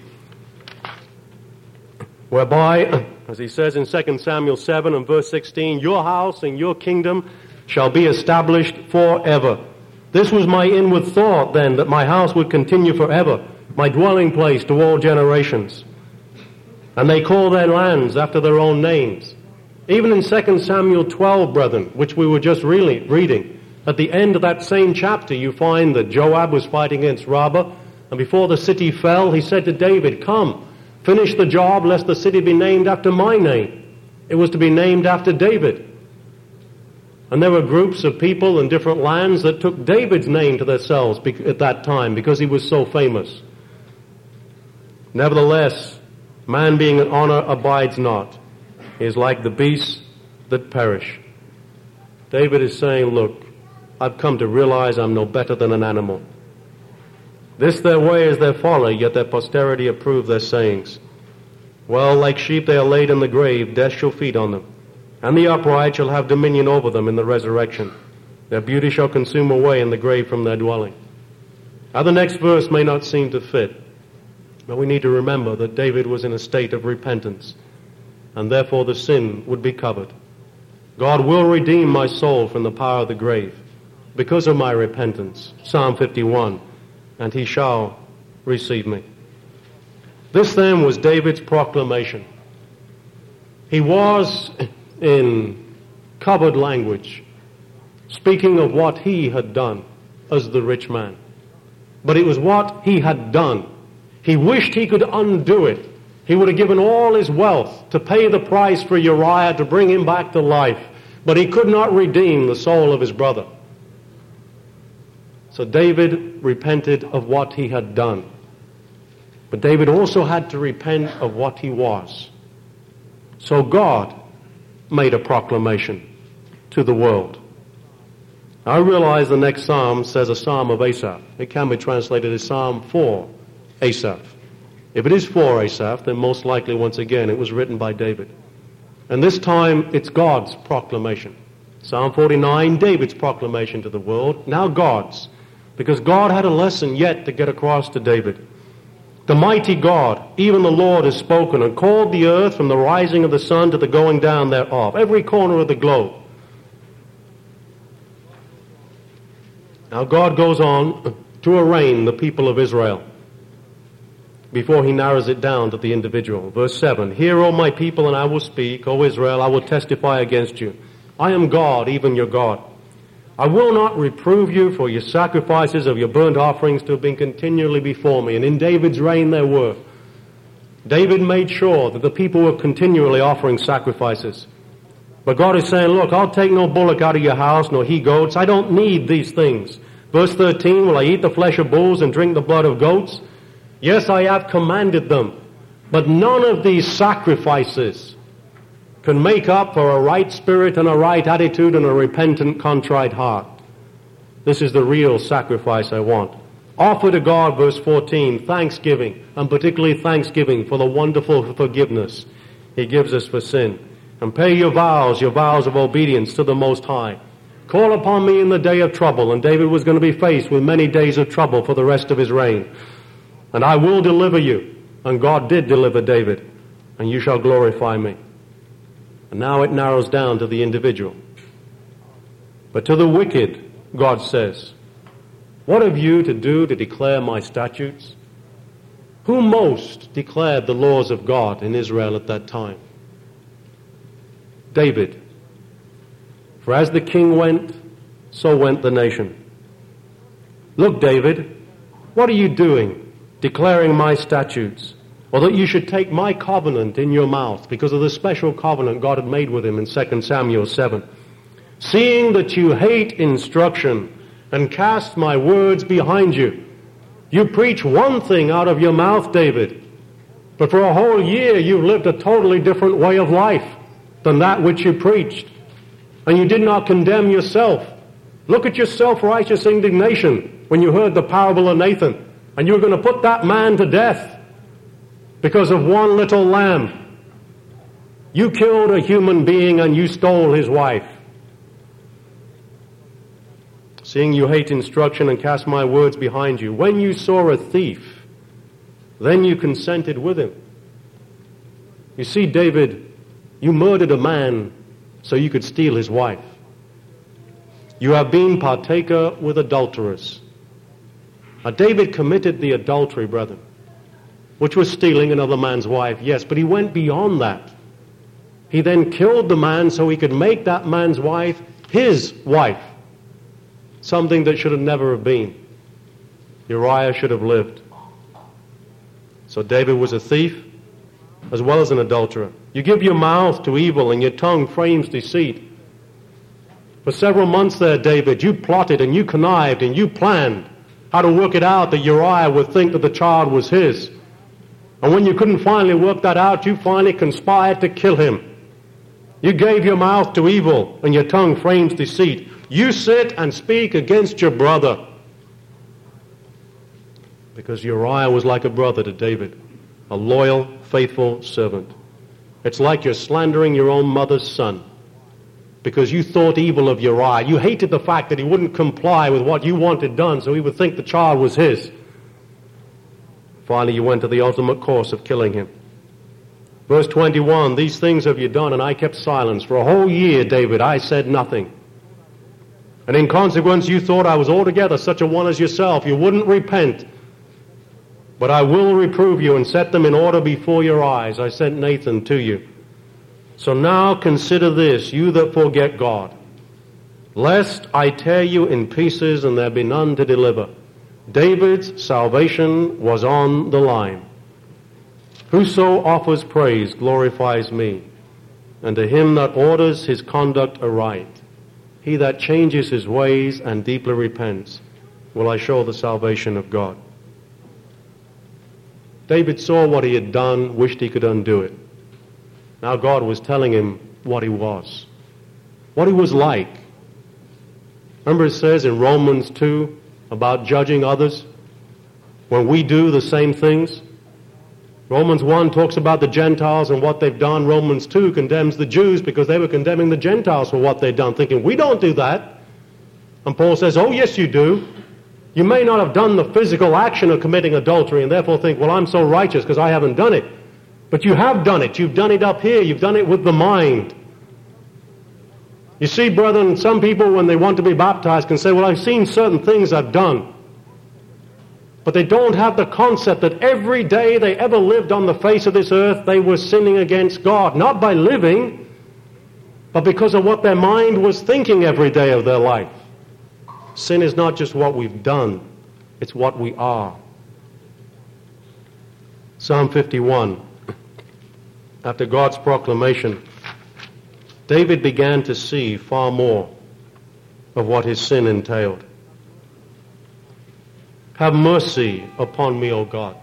whereby, as he says in Second Samuel seven and verse sixteen, your house and your kingdom shall be established forever. This was my inward thought then, that my house would continue forever, my dwelling place to all generations. And they call their lands after their own names. Even in Second Samuel twelve, brethren, which we were just really reading, at the end of that same chapter you find that Joab was fighting against Rabbah, and before the city fell, he said to David, come, finish the job, lest the city be named after my name. It was to be named after David. And there were groups of people in different lands that took David's name to themselves at that time because he was so famous. Nevertheless, man being in honor abides not. He is like the beasts that perish. David is saying, look, I've come to realize I'm no better than an animal. This their way is their folly, yet their posterity approve their sayings. Well, like sheep they are laid in the grave, death shall feed on them, and the upright shall have dominion over them in the resurrection. Their beauty shall consume away in the grave from their dwelling. Now the next verse may not seem to fit, but we need to remember that David was in a state of repentance, and therefore the sin would be covered. God will redeem my soul from the power of the grave because of my repentance. Psalm fifty-one, and he shall receive me. This then was David's proclamation. He was, in covered language, speaking of what he had done as the rich man. But it was what he had done. He wished he could undo it. He would have given all his wealth to pay the price for Uriah to bring him back to life. But he could not redeem the soul of his brother. So David repented of what he had done. But David also had to repent of what he was. So God made a proclamation to the world. I realize the next psalm says a psalm of Asaph. It can be translated as Psalm for Asaph. If it is for Asaph, then most likely, once again, it was written by David. And this time, it's God's proclamation. Psalm forty-nine, David's proclamation to the world, now God's. Because God had a lesson yet to get across to David. The mighty God, even the Lord, has spoken and called the earth from the rising of the sun to the going down thereof, every corner of the globe. Now God goes on to arraign the people of Israel before he narrows it down to the individual. Verse seven, Hear, O my people, and I will speak. O Israel, I will testify against you. I am God, even your God. I will not reprove you for your sacrifices of your burnt offerings to have been continually before me. And in David's reign there were. David made sure that the people were continually offering sacrifices. But God is saying, look, I'll take no bullock out of your house, nor he-goats. I don't need these things. Verse thirteen, will I eat the flesh of bulls and drink the blood of goats? Yes, I have commanded them. But none of these sacrifices can make up for a right spirit and a right attitude and a repentant, contrite heart. This is the real sacrifice I want. Offer to God, verse fourteen, thanksgiving, and particularly thanksgiving for the wonderful forgiveness he gives us for sin. And pay your vows, your vows of obedience to the Most High. Call upon me in the day of trouble. And David was going to be faced with many days of trouble for the rest of his reign. And I will deliver you. And God did deliver David. And you shall glorify me. And now it narrows down to the individual. But to the wicked, God says, what have you to do to declare my statutes? Who most declared the laws of God in Israel at that time? David. For as the king went, so went the nation. Look, David, what are you doing, declaring my statutes? Or that you should take my covenant in your mouth, because of the special covenant God had made with him in Second Samuel seven. Seeing that you hate instruction and cast my words behind you. You preach one thing out of your mouth, David, but for a whole year you've lived a totally different way of life than that which you preached. And you did not condemn yourself. Look at your self-righteous indignation when you heard the parable of Nathan, and you were going to put that man to death because of one little lamb. You killed a human being and you stole his wife. Seeing you hate instruction and cast my words behind you. When you saw a thief, then you consented with him. You see, David, you murdered a man so you could steal his wife. You have been partaker with adulterers. Now, David committed the adultery, brethren, which was stealing another man's wife, yes, but he went beyond that. He then killed the man so he could make that man's wife his wife, something that should have never have been. Uriah should have lived. So David was a thief as well as an adulterer. You give your mouth to evil and your tongue frames deceit. For several months there, David, you plotted and you connived and you planned how to work it out that Uriah would think that the child was his. And when you couldn't finally work that out, you finally conspired to kill him. You gave your mouth to evil, and your tongue frames deceit. You sit and speak against your brother. Because Uriah was like a brother to David, a loyal, faithful servant. It's like you're slandering your own mother's son. Because you thought evil of Uriah. You hated the fact that he wouldn't comply with what you wanted done, so he would think the child was his. Finally, you went to the ultimate course of killing him. Verse twenty-one, these things have you done, and I kept silence. For a whole year, David, I said nothing. And in consequence, you thought I was altogether such a one as yourself. You wouldn't repent. But I will reprove you and set them in order before your eyes. I sent Nathan to you. So now consider this, you that forget God, lest I tear you in pieces and there be none to deliver. David's salvation was on the line. Whoso offers praise glorifies me, and to him that orders his conduct aright, he that changes his ways and deeply repents, will I show the salvation of God. David saw what he had done, wished he could undo it. Now God was telling him what he was, what he was like. Remember it says in Romans two about judging others when we do the same things? Romans one talks about the Gentiles and what they've done. Romans two condemns the Jews because they were condemning the Gentiles for what they'd done, thinking, we don't do that. And Paul says, oh, yes, you do. You may not have done the physical action of committing adultery and therefore think, well, I'm so righteous because I haven't done it. But you have done it. You've done it up here. You've done it with the mind. You see, brethren, some people, when they want to be baptized, can say, well, I've seen certain things I've done. But they don't have the concept that every day they ever lived on the face of this earth, they were sinning against God. Not by living, but because of what their mind was thinking every day of their life. Sin is not just what we've done, it's what we are. Psalm fifty-one. After God's proclamation, David began to see far more of what his sin entailed. Have mercy upon me, O God.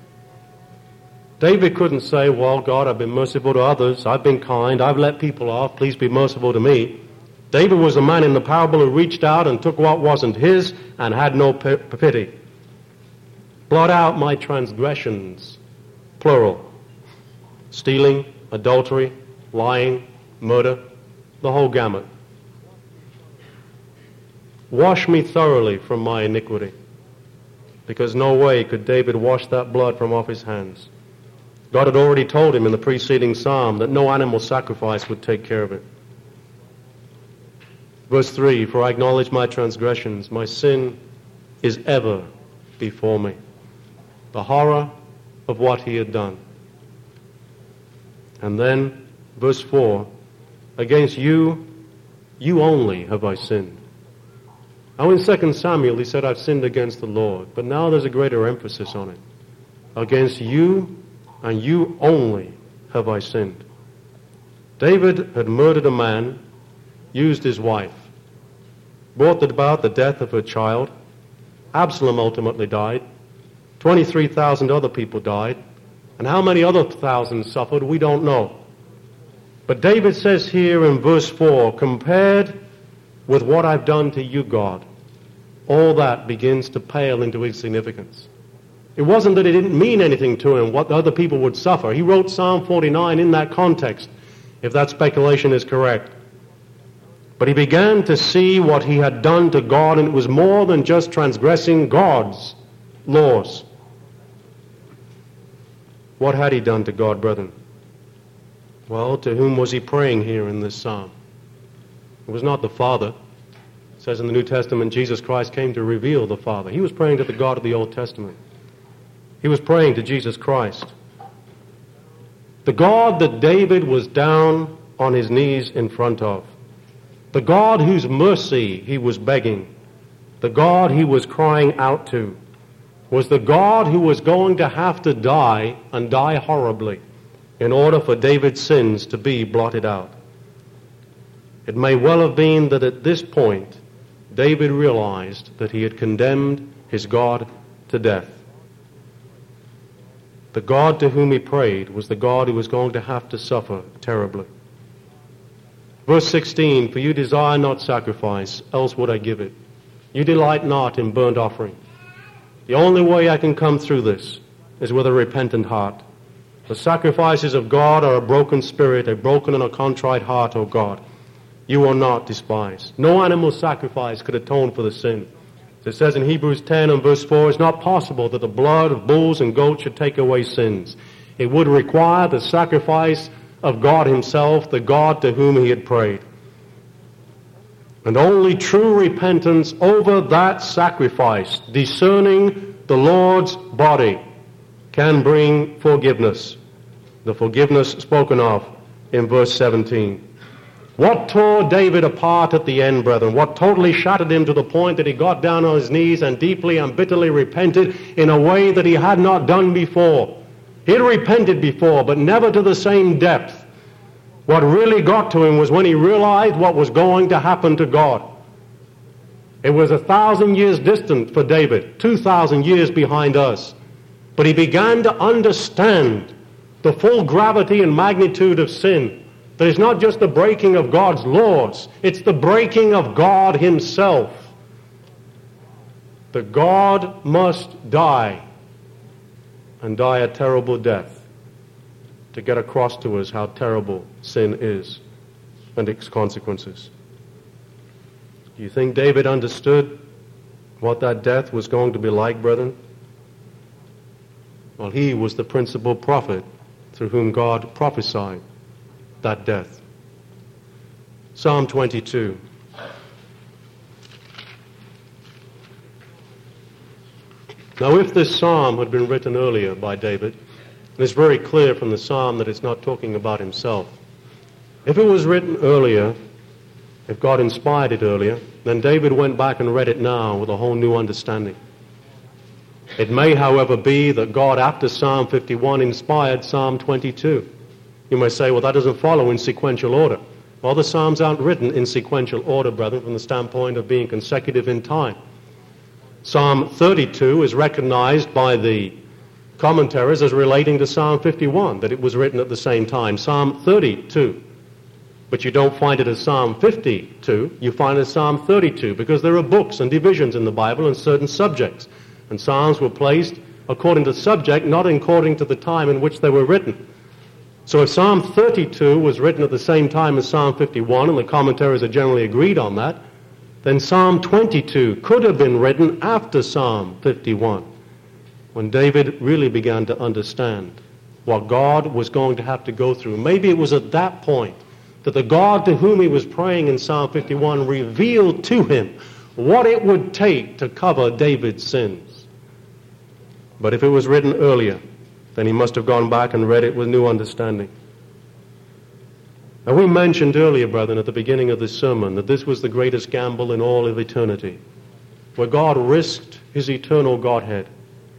David couldn't say, well, God, I've been merciful to others. I've been kind. I've let people off. Please be merciful to me. David was the man in the parable who reached out and took what wasn't his and had no pity. Blot out my transgressions, plural. Stealing, adultery, lying, murder, the whole gamut. Wash me thoroughly from my iniquity. Because no way could David wash that blood from off his hands. God had already told him in the preceding psalm that no animal sacrifice would take care of it. Verse three, for I acknowledge my transgressions, my sin is ever before me. The horror of what he had done. And then, verse four, against you, you only have I sinned. Now in Second Samuel he said, I've sinned against the Lord. But now there's a greater emphasis on it. Against you and you only have I sinned. David had murdered a man, used his wife, brought about the death of her child. Absalom ultimately died. twenty-three thousand other people died. And how many other thousands suffered, we don't know. But David says here in verse four, compared with what I've done to you, God, all that begins to pale into insignificance. It wasn't that it didn't mean anything to him, what the other people would suffer. He wrote Psalm forty-nine in that context, if that speculation is correct. But he began to see what he had done to God, and it was more than just transgressing God's laws. What had he done to God, brethren? Well, to whom was he praying here in this psalm? It was not the Father. It says in the New Testament, Jesus Christ came to reveal the Father. He was praying to the God of the Old Testament. He was praying to Jesus Christ. The God that David was down on his knees in front of. The God whose mercy he was begging. The God he was crying out to. Was the God who was going to have to die and die horribly in order for David's sins to be blotted out. It may well have been that at this point David realized that he had condemned his God to death. The God to whom he prayed was the God who was going to have to suffer terribly. Verse sixteen, for you desire not sacrifice, else would I give it. You delight not in burnt offering. The only way I can come through this is with a repentant heart. The sacrifices of God are a broken spirit, a broken and a contrite heart, O God. You will not despise. No animal sacrifice could atone for the sin. As it says in Hebrews ten and verse four, it's not possible that the blood of bulls and goats should take away sins. It would require the sacrifice of God himself, the God to whom he had prayed. And only true repentance over that sacrifice, discerning the Lord's body, can bring forgiveness. The forgiveness spoken of in verse seventeen. What tore David apart at the end, brethren? What totally shattered him to the point that he got down on his knees and deeply and bitterly repented in a way that he had not done before? He had repented before, but never to the same depth. What really got to him was when he realized what was going to happen to God. It was a thousand years distant for David, two thousand years behind us. But he began to understand the full gravity and magnitude of sin. That it's not just the breaking of God's laws, it's the breaking of God himself. That God must die, and die a terrible death, to get across to us how terrible sin is and its consequences. Do you think David understood what that death was going to be like, brethren? Well, he was the principal prophet through whom God prophesied that death. Psalm twenty-two. Now, if this psalm had been written earlier by David, and it's very clear from the psalm that it's not talking about himself. If it was written earlier, if God inspired it earlier, then David went back and read it now with a whole new understanding. It may, however, be that God, after Psalm fifty-one, inspired Psalm twenty-two. You may say, well, that doesn't follow in sequential order. Well, the Psalms aren't written in sequential order, brethren, from the standpoint of being consecutive in time. Psalm thirty-two is recognized by the commentaries as relating to Psalm fifty-one, that it was written at the same time. Psalm thirty-two. But you don't find it as Psalm fifty-two, you find it as Psalm thirty-two, because there are books and divisions in the Bible and certain subjects. And Psalms were placed according to subject, not according to the time in which they were written. So if Psalm thirty-two was written at the same time as Psalm fifty-one, and the commentaries are generally agreed on that, then Psalm twenty-two could have been written after Psalm fifty-one, when David really began to understand what God was going to have to go through. Maybe it was at that point that the God to whom he was praying in Psalm fifty-one revealed to him what it would take to cover David's sins. But if it was written earlier, then he must have gone back and read it with new understanding. Now, we mentioned earlier, brethren, at the beginning of this sermon, that this was the greatest gamble in all of eternity, where God risked his eternal Godhead.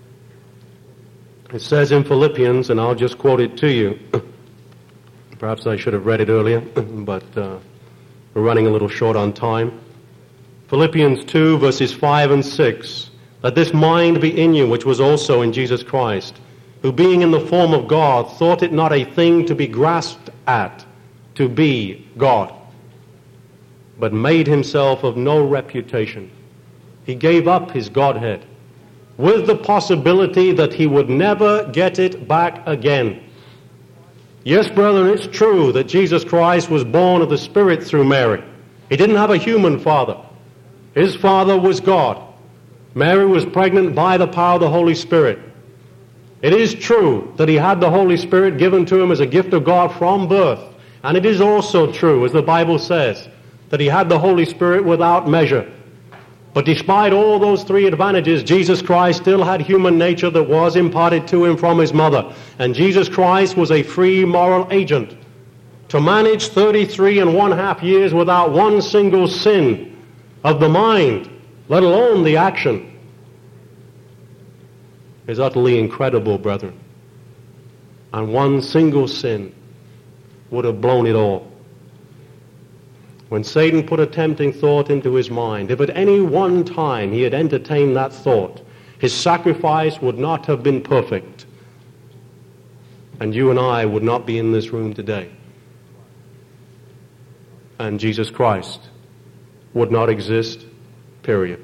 It says in Philippians, and I'll just quote it to you. Perhaps I should have read it earlier, but uh, we're running a little short on time. Philippians two, verses five and six. Let this mind be in you, which was also in Jesus Christ, who being in the form of God, thought it not a thing to be grasped at, to be God, but made himself of no reputation. He gave up his Godhead, with the possibility that he would never get it back again. Yes, brethren, it's true that Jesus Christ was born of the Spirit through Mary. He didn't have a human father. His father was God. Mary was pregnant by the power of the Holy Spirit. It is true that he had the Holy Spirit given to him as a gift of God from birth. And it is also true, as the Bible says, that he had the Holy Spirit without measure. But despite all those three advantages, Jesus Christ still had human nature that was imparted to him from his mother. And Jesus Christ was a free moral agent. To manage thirty-three and one half years without one single sin of the mind, let alone the action, is utterly incredible, brethren. And one single sin would have blown it all. When Satan put a tempting thought into his mind, if at any one time he had entertained that thought, his sacrifice would not have been perfect, and you and I would not be in this room today. and Jesus Christ would not exist, period.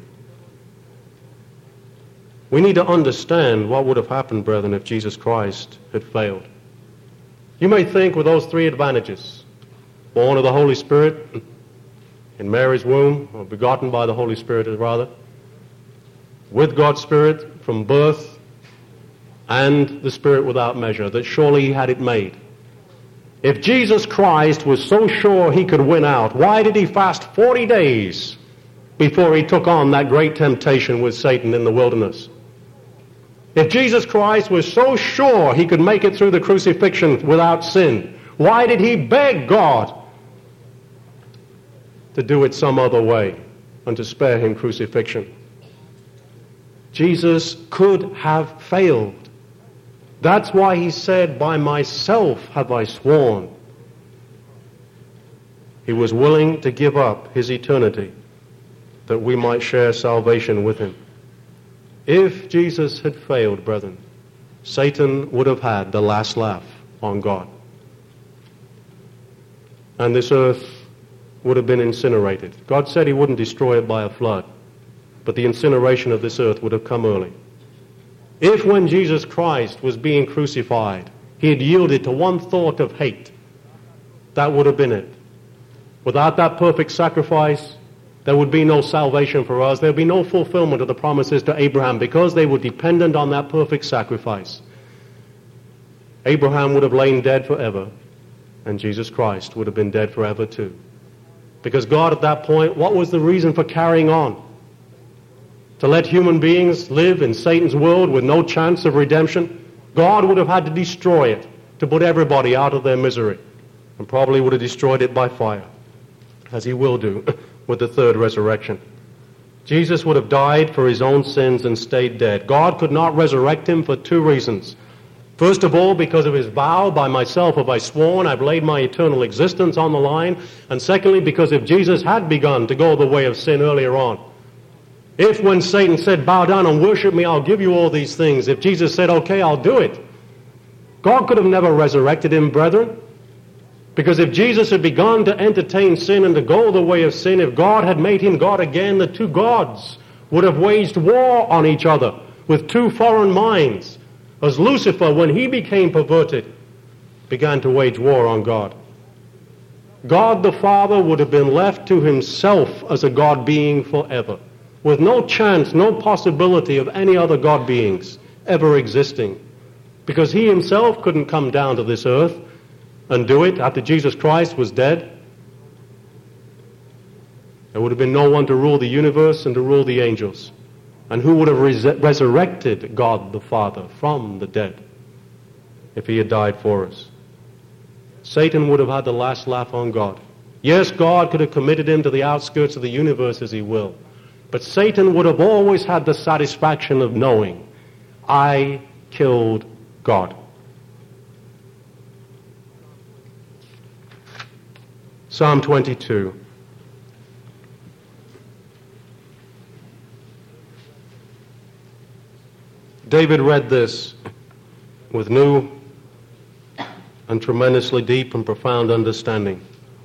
We need to understand what would have happened, brethren, if Jesus Christ had failed. You may think with those three advantages, born of the Holy Spirit, in Mary's womb, or begotten by the Holy Spirit rather, with God's Spirit from birth, and the Spirit without measure, that surely he had it made. If Jesus Christ was so sure he could win out, why did he fast forty days before he took on that great temptation with Satan in the wilderness? If Jesus Christ was so sure he could make it through the crucifixion without sin, why did he beg God to do it some other way and to spare him crucifixion? Jesus could have failed. That's why he said, by myself have I sworn. He was willing to give up his eternity that we might share salvation with him. If Jesus had failed, brethren, Satan would have had the last laugh on God. And this earth would have been incinerated. God said he wouldn't destroy it by a flood, but the incineration of this earth would have come early. If when Jesus Christ was being crucified, he had yielded to one thought of hate, that would have been it. Without that perfect sacrifice, there would be no salvation for us. There would be no fulfillment of the promises to Abraham because they were dependent on that perfect sacrifice. Abraham would have lain dead forever, and Jesus Christ would have been dead forever too. Because God at that point, what was the reason for carrying on? To let human beings live in Satan's world with no chance of redemption? God would have had to destroy it to put everybody out of their misery, and probably would have destroyed it by fire, as he will do with the third resurrection. Jesus would have died for his own sins and stayed dead. God could not resurrect him for two reasons. First of all, because of his vow, by myself have I sworn, I've laid my eternal existence on the line. And secondly, because if Jesus had begun to go the way of sin earlier on, if when Satan said, bow down and worship me, I'll give you all these things, if Jesus said, okay, I'll do it, God could have never resurrected him, brethren. Because if Jesus had begun to entertain sin and to go the way of sin, if God had made him God again, the two gods would have waged war on each other with two foreign minds, as Lucifer, when he became perverted, began to wage war on God. God the Father would have been left to himself as a God being forever, with no chance, no possibility of any other God beings ever existing, because he himself couldn't come down to this earth and do it after Jesus Christ was dead. There would have been no one to rule the universe and to rule the angels. And who would have res- resurrected God the Father from the dead if he had died for us? Satan would have had the last laugh on God. Yes, God could have committed him to the outskirts of the universe as he will. But Satan would have always had the satisfaction of knowing, I killed God. Psalm twenty-two. David read this with new and tremendously deep and profound understanding,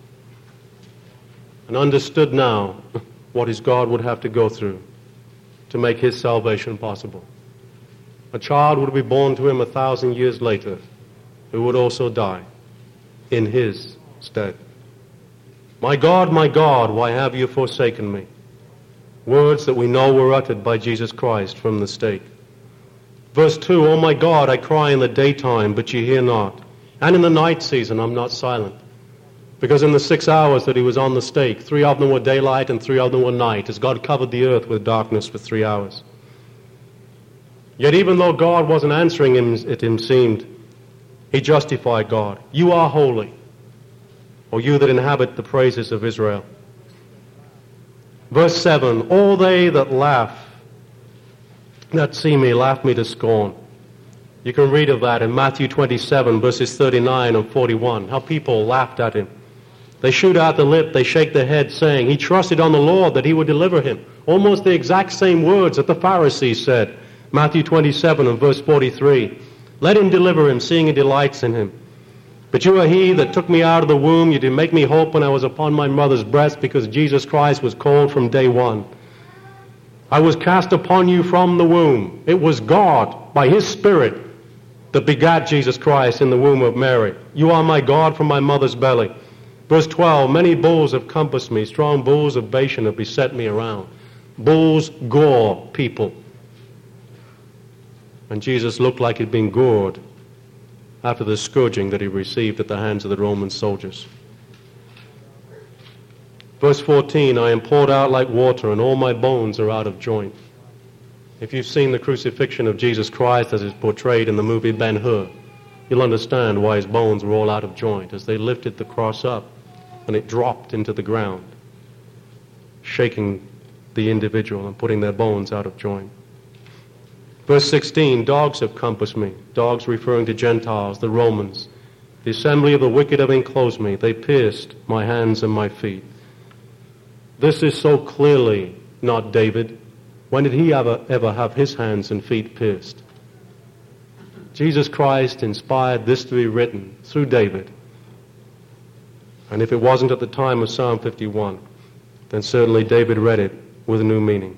and understood now what his God would have to go through to make his salvation possible. A child would be born to him a thousand years later who would also die in his stead. My God, my God, why have you forsaken me? Words that we know were uttered by Jesus Christ from the stake. Verse two, oh my God, I cry in the daytime, but you hear not. And in the night season, I'm not silent. Because in the six hours that he was on the stake, three of them were daylight and three of them were night, as God covered the earth with darkness for three hours. Yet even though God wasn't answering him, it him seemed, he justified God. You are holy, O you that inhabit the praises of Israel. Verse seven, all they that laugh, that see me, laugh me to scorn. You can read of that in Matthew twenty-seven, verses thirty-nine and forty-one, how people laughed at him. They shoot out the lip, they shake their head, saying, he trusted on the Lord that he would deliver him. Almost the exact same words that the Pharisees said. Matthew twenty-seven and verse forty-three. Let him deliver him, seeing he delights in him. But you are he that took me out of the womb. You did make me hope when I was upon my mother's breast, because Jesus Christ was called from day one. I was cast upon you from the womb. It was God, by his Spirit, that begat Jesus Christ in the womb of Mary. You are my God from my mother's belly. Verse twelve, many bulls have compassed me. Strong bulls of Bashan have beset me around. Bulls gore people. And Jesus looked like he'd been gored after the scourging that he received at the hands of the Roman soldiers. Verse fourteen, I am poured out like water, and all my bones are out of joint. If you've seen the crucifixion of Jesus Christ as is portrayed in the movie Ben-Hur, you'll understand why his bones were all out of joint as they lifted the cross up and it dropped into the ground, shaking the individual and putting their bones out of joint. Verse sixteen, dogs have compassed me. Dogs referring to Gentiles, the Romans. The assembly of the wicked have enclosed me. They pierced my hands and my feet. This is so clearly not David. When did he ever, ever have his hands and feet pierced? Jesus Christ inspired this to be written through David. And if it wasn't at the time of Psalm fifty-one, then certainly David read it with a new meaning.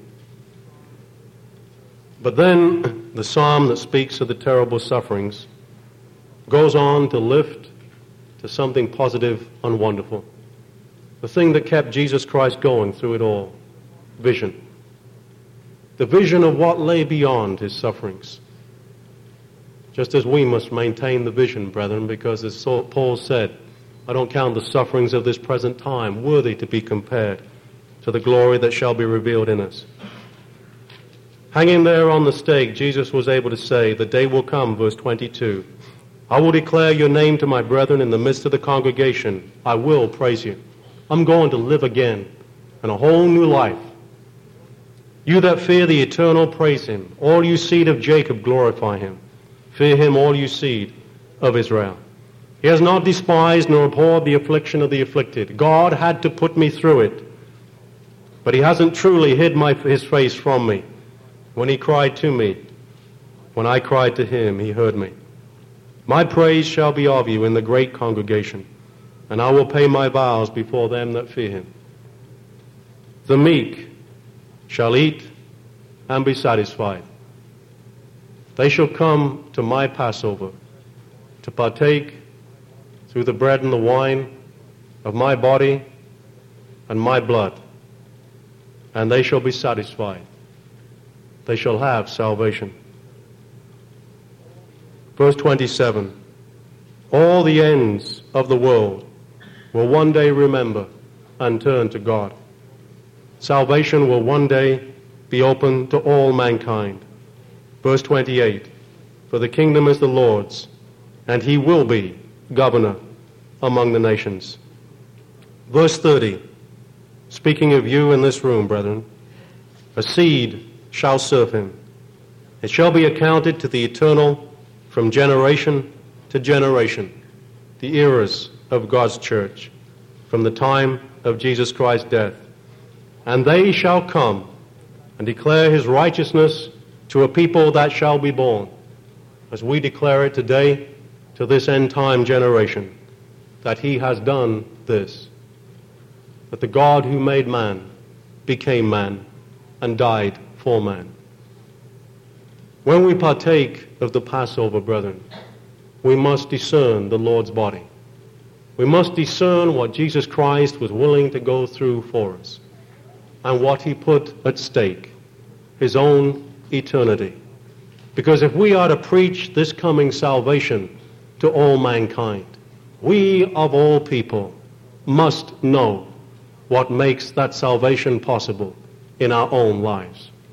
But then the psalm that speaks of the terrible sufferings goes on to lift to something positive and wonderful. The thing that kept Jesus Christ going through it all, vision. The vision of what lay beyond his sufferings. Just as we must maintain the vision, brethren, because as Paul said, I don't count the sufferings of this present time worthy to be compared to the glory that shall be revealed in us. Hanging there on the stake, Jesus was able to say, the day will come, verse twenty-two, I will declare your name to my brethren in the midst of the congregation. I will praise you. I'm going to live again in a whole new life. You that fear the eternal, praise him. All you seed of Jacob, glorify him. Fear him, all you seed of Israel. He has not despised nor abhorred the affliction of the afflicted. God had to put me through it. But he hasn't truly hid my, his face from me. When he cried to me, when I cried to him, he heard me. My praise shall be of you in the great congregation, and I will pay my vows before them that fear him. The meek shall eat and be satisfied. They shall come to my Passover to partake through the bread and the wine of my body and my blood, and they shall be satisfied. They shall have salvation. Verse twenty-seven, all the ends of the world will one day remember and turn to God. Salvation will one day be open to all mankind. Verse twenty-eight, for the kingdom is the Lord's, and he will be governor among the nations. Verse thirty, speaking of you in this room, brethren, a seed shall serve him. It shall be accounted to the eternal from generation to generation, the eras of God's church, from the time of Jesus Christ's death. And they shall come and declare his righteousness to a people that shall be born, as we declare it today to this end-time generation, that he has done this, that the God who made man became man and died for man. When we partake of the Passover, brethren, we must discern the Lord's body. We must discern what Jesus Christ was willing to go through for us and what he put at stake, his own eternity. Because if we are to preach this coming salvation to all mankind, we of all people must know what makes that salvation possible in our own lives.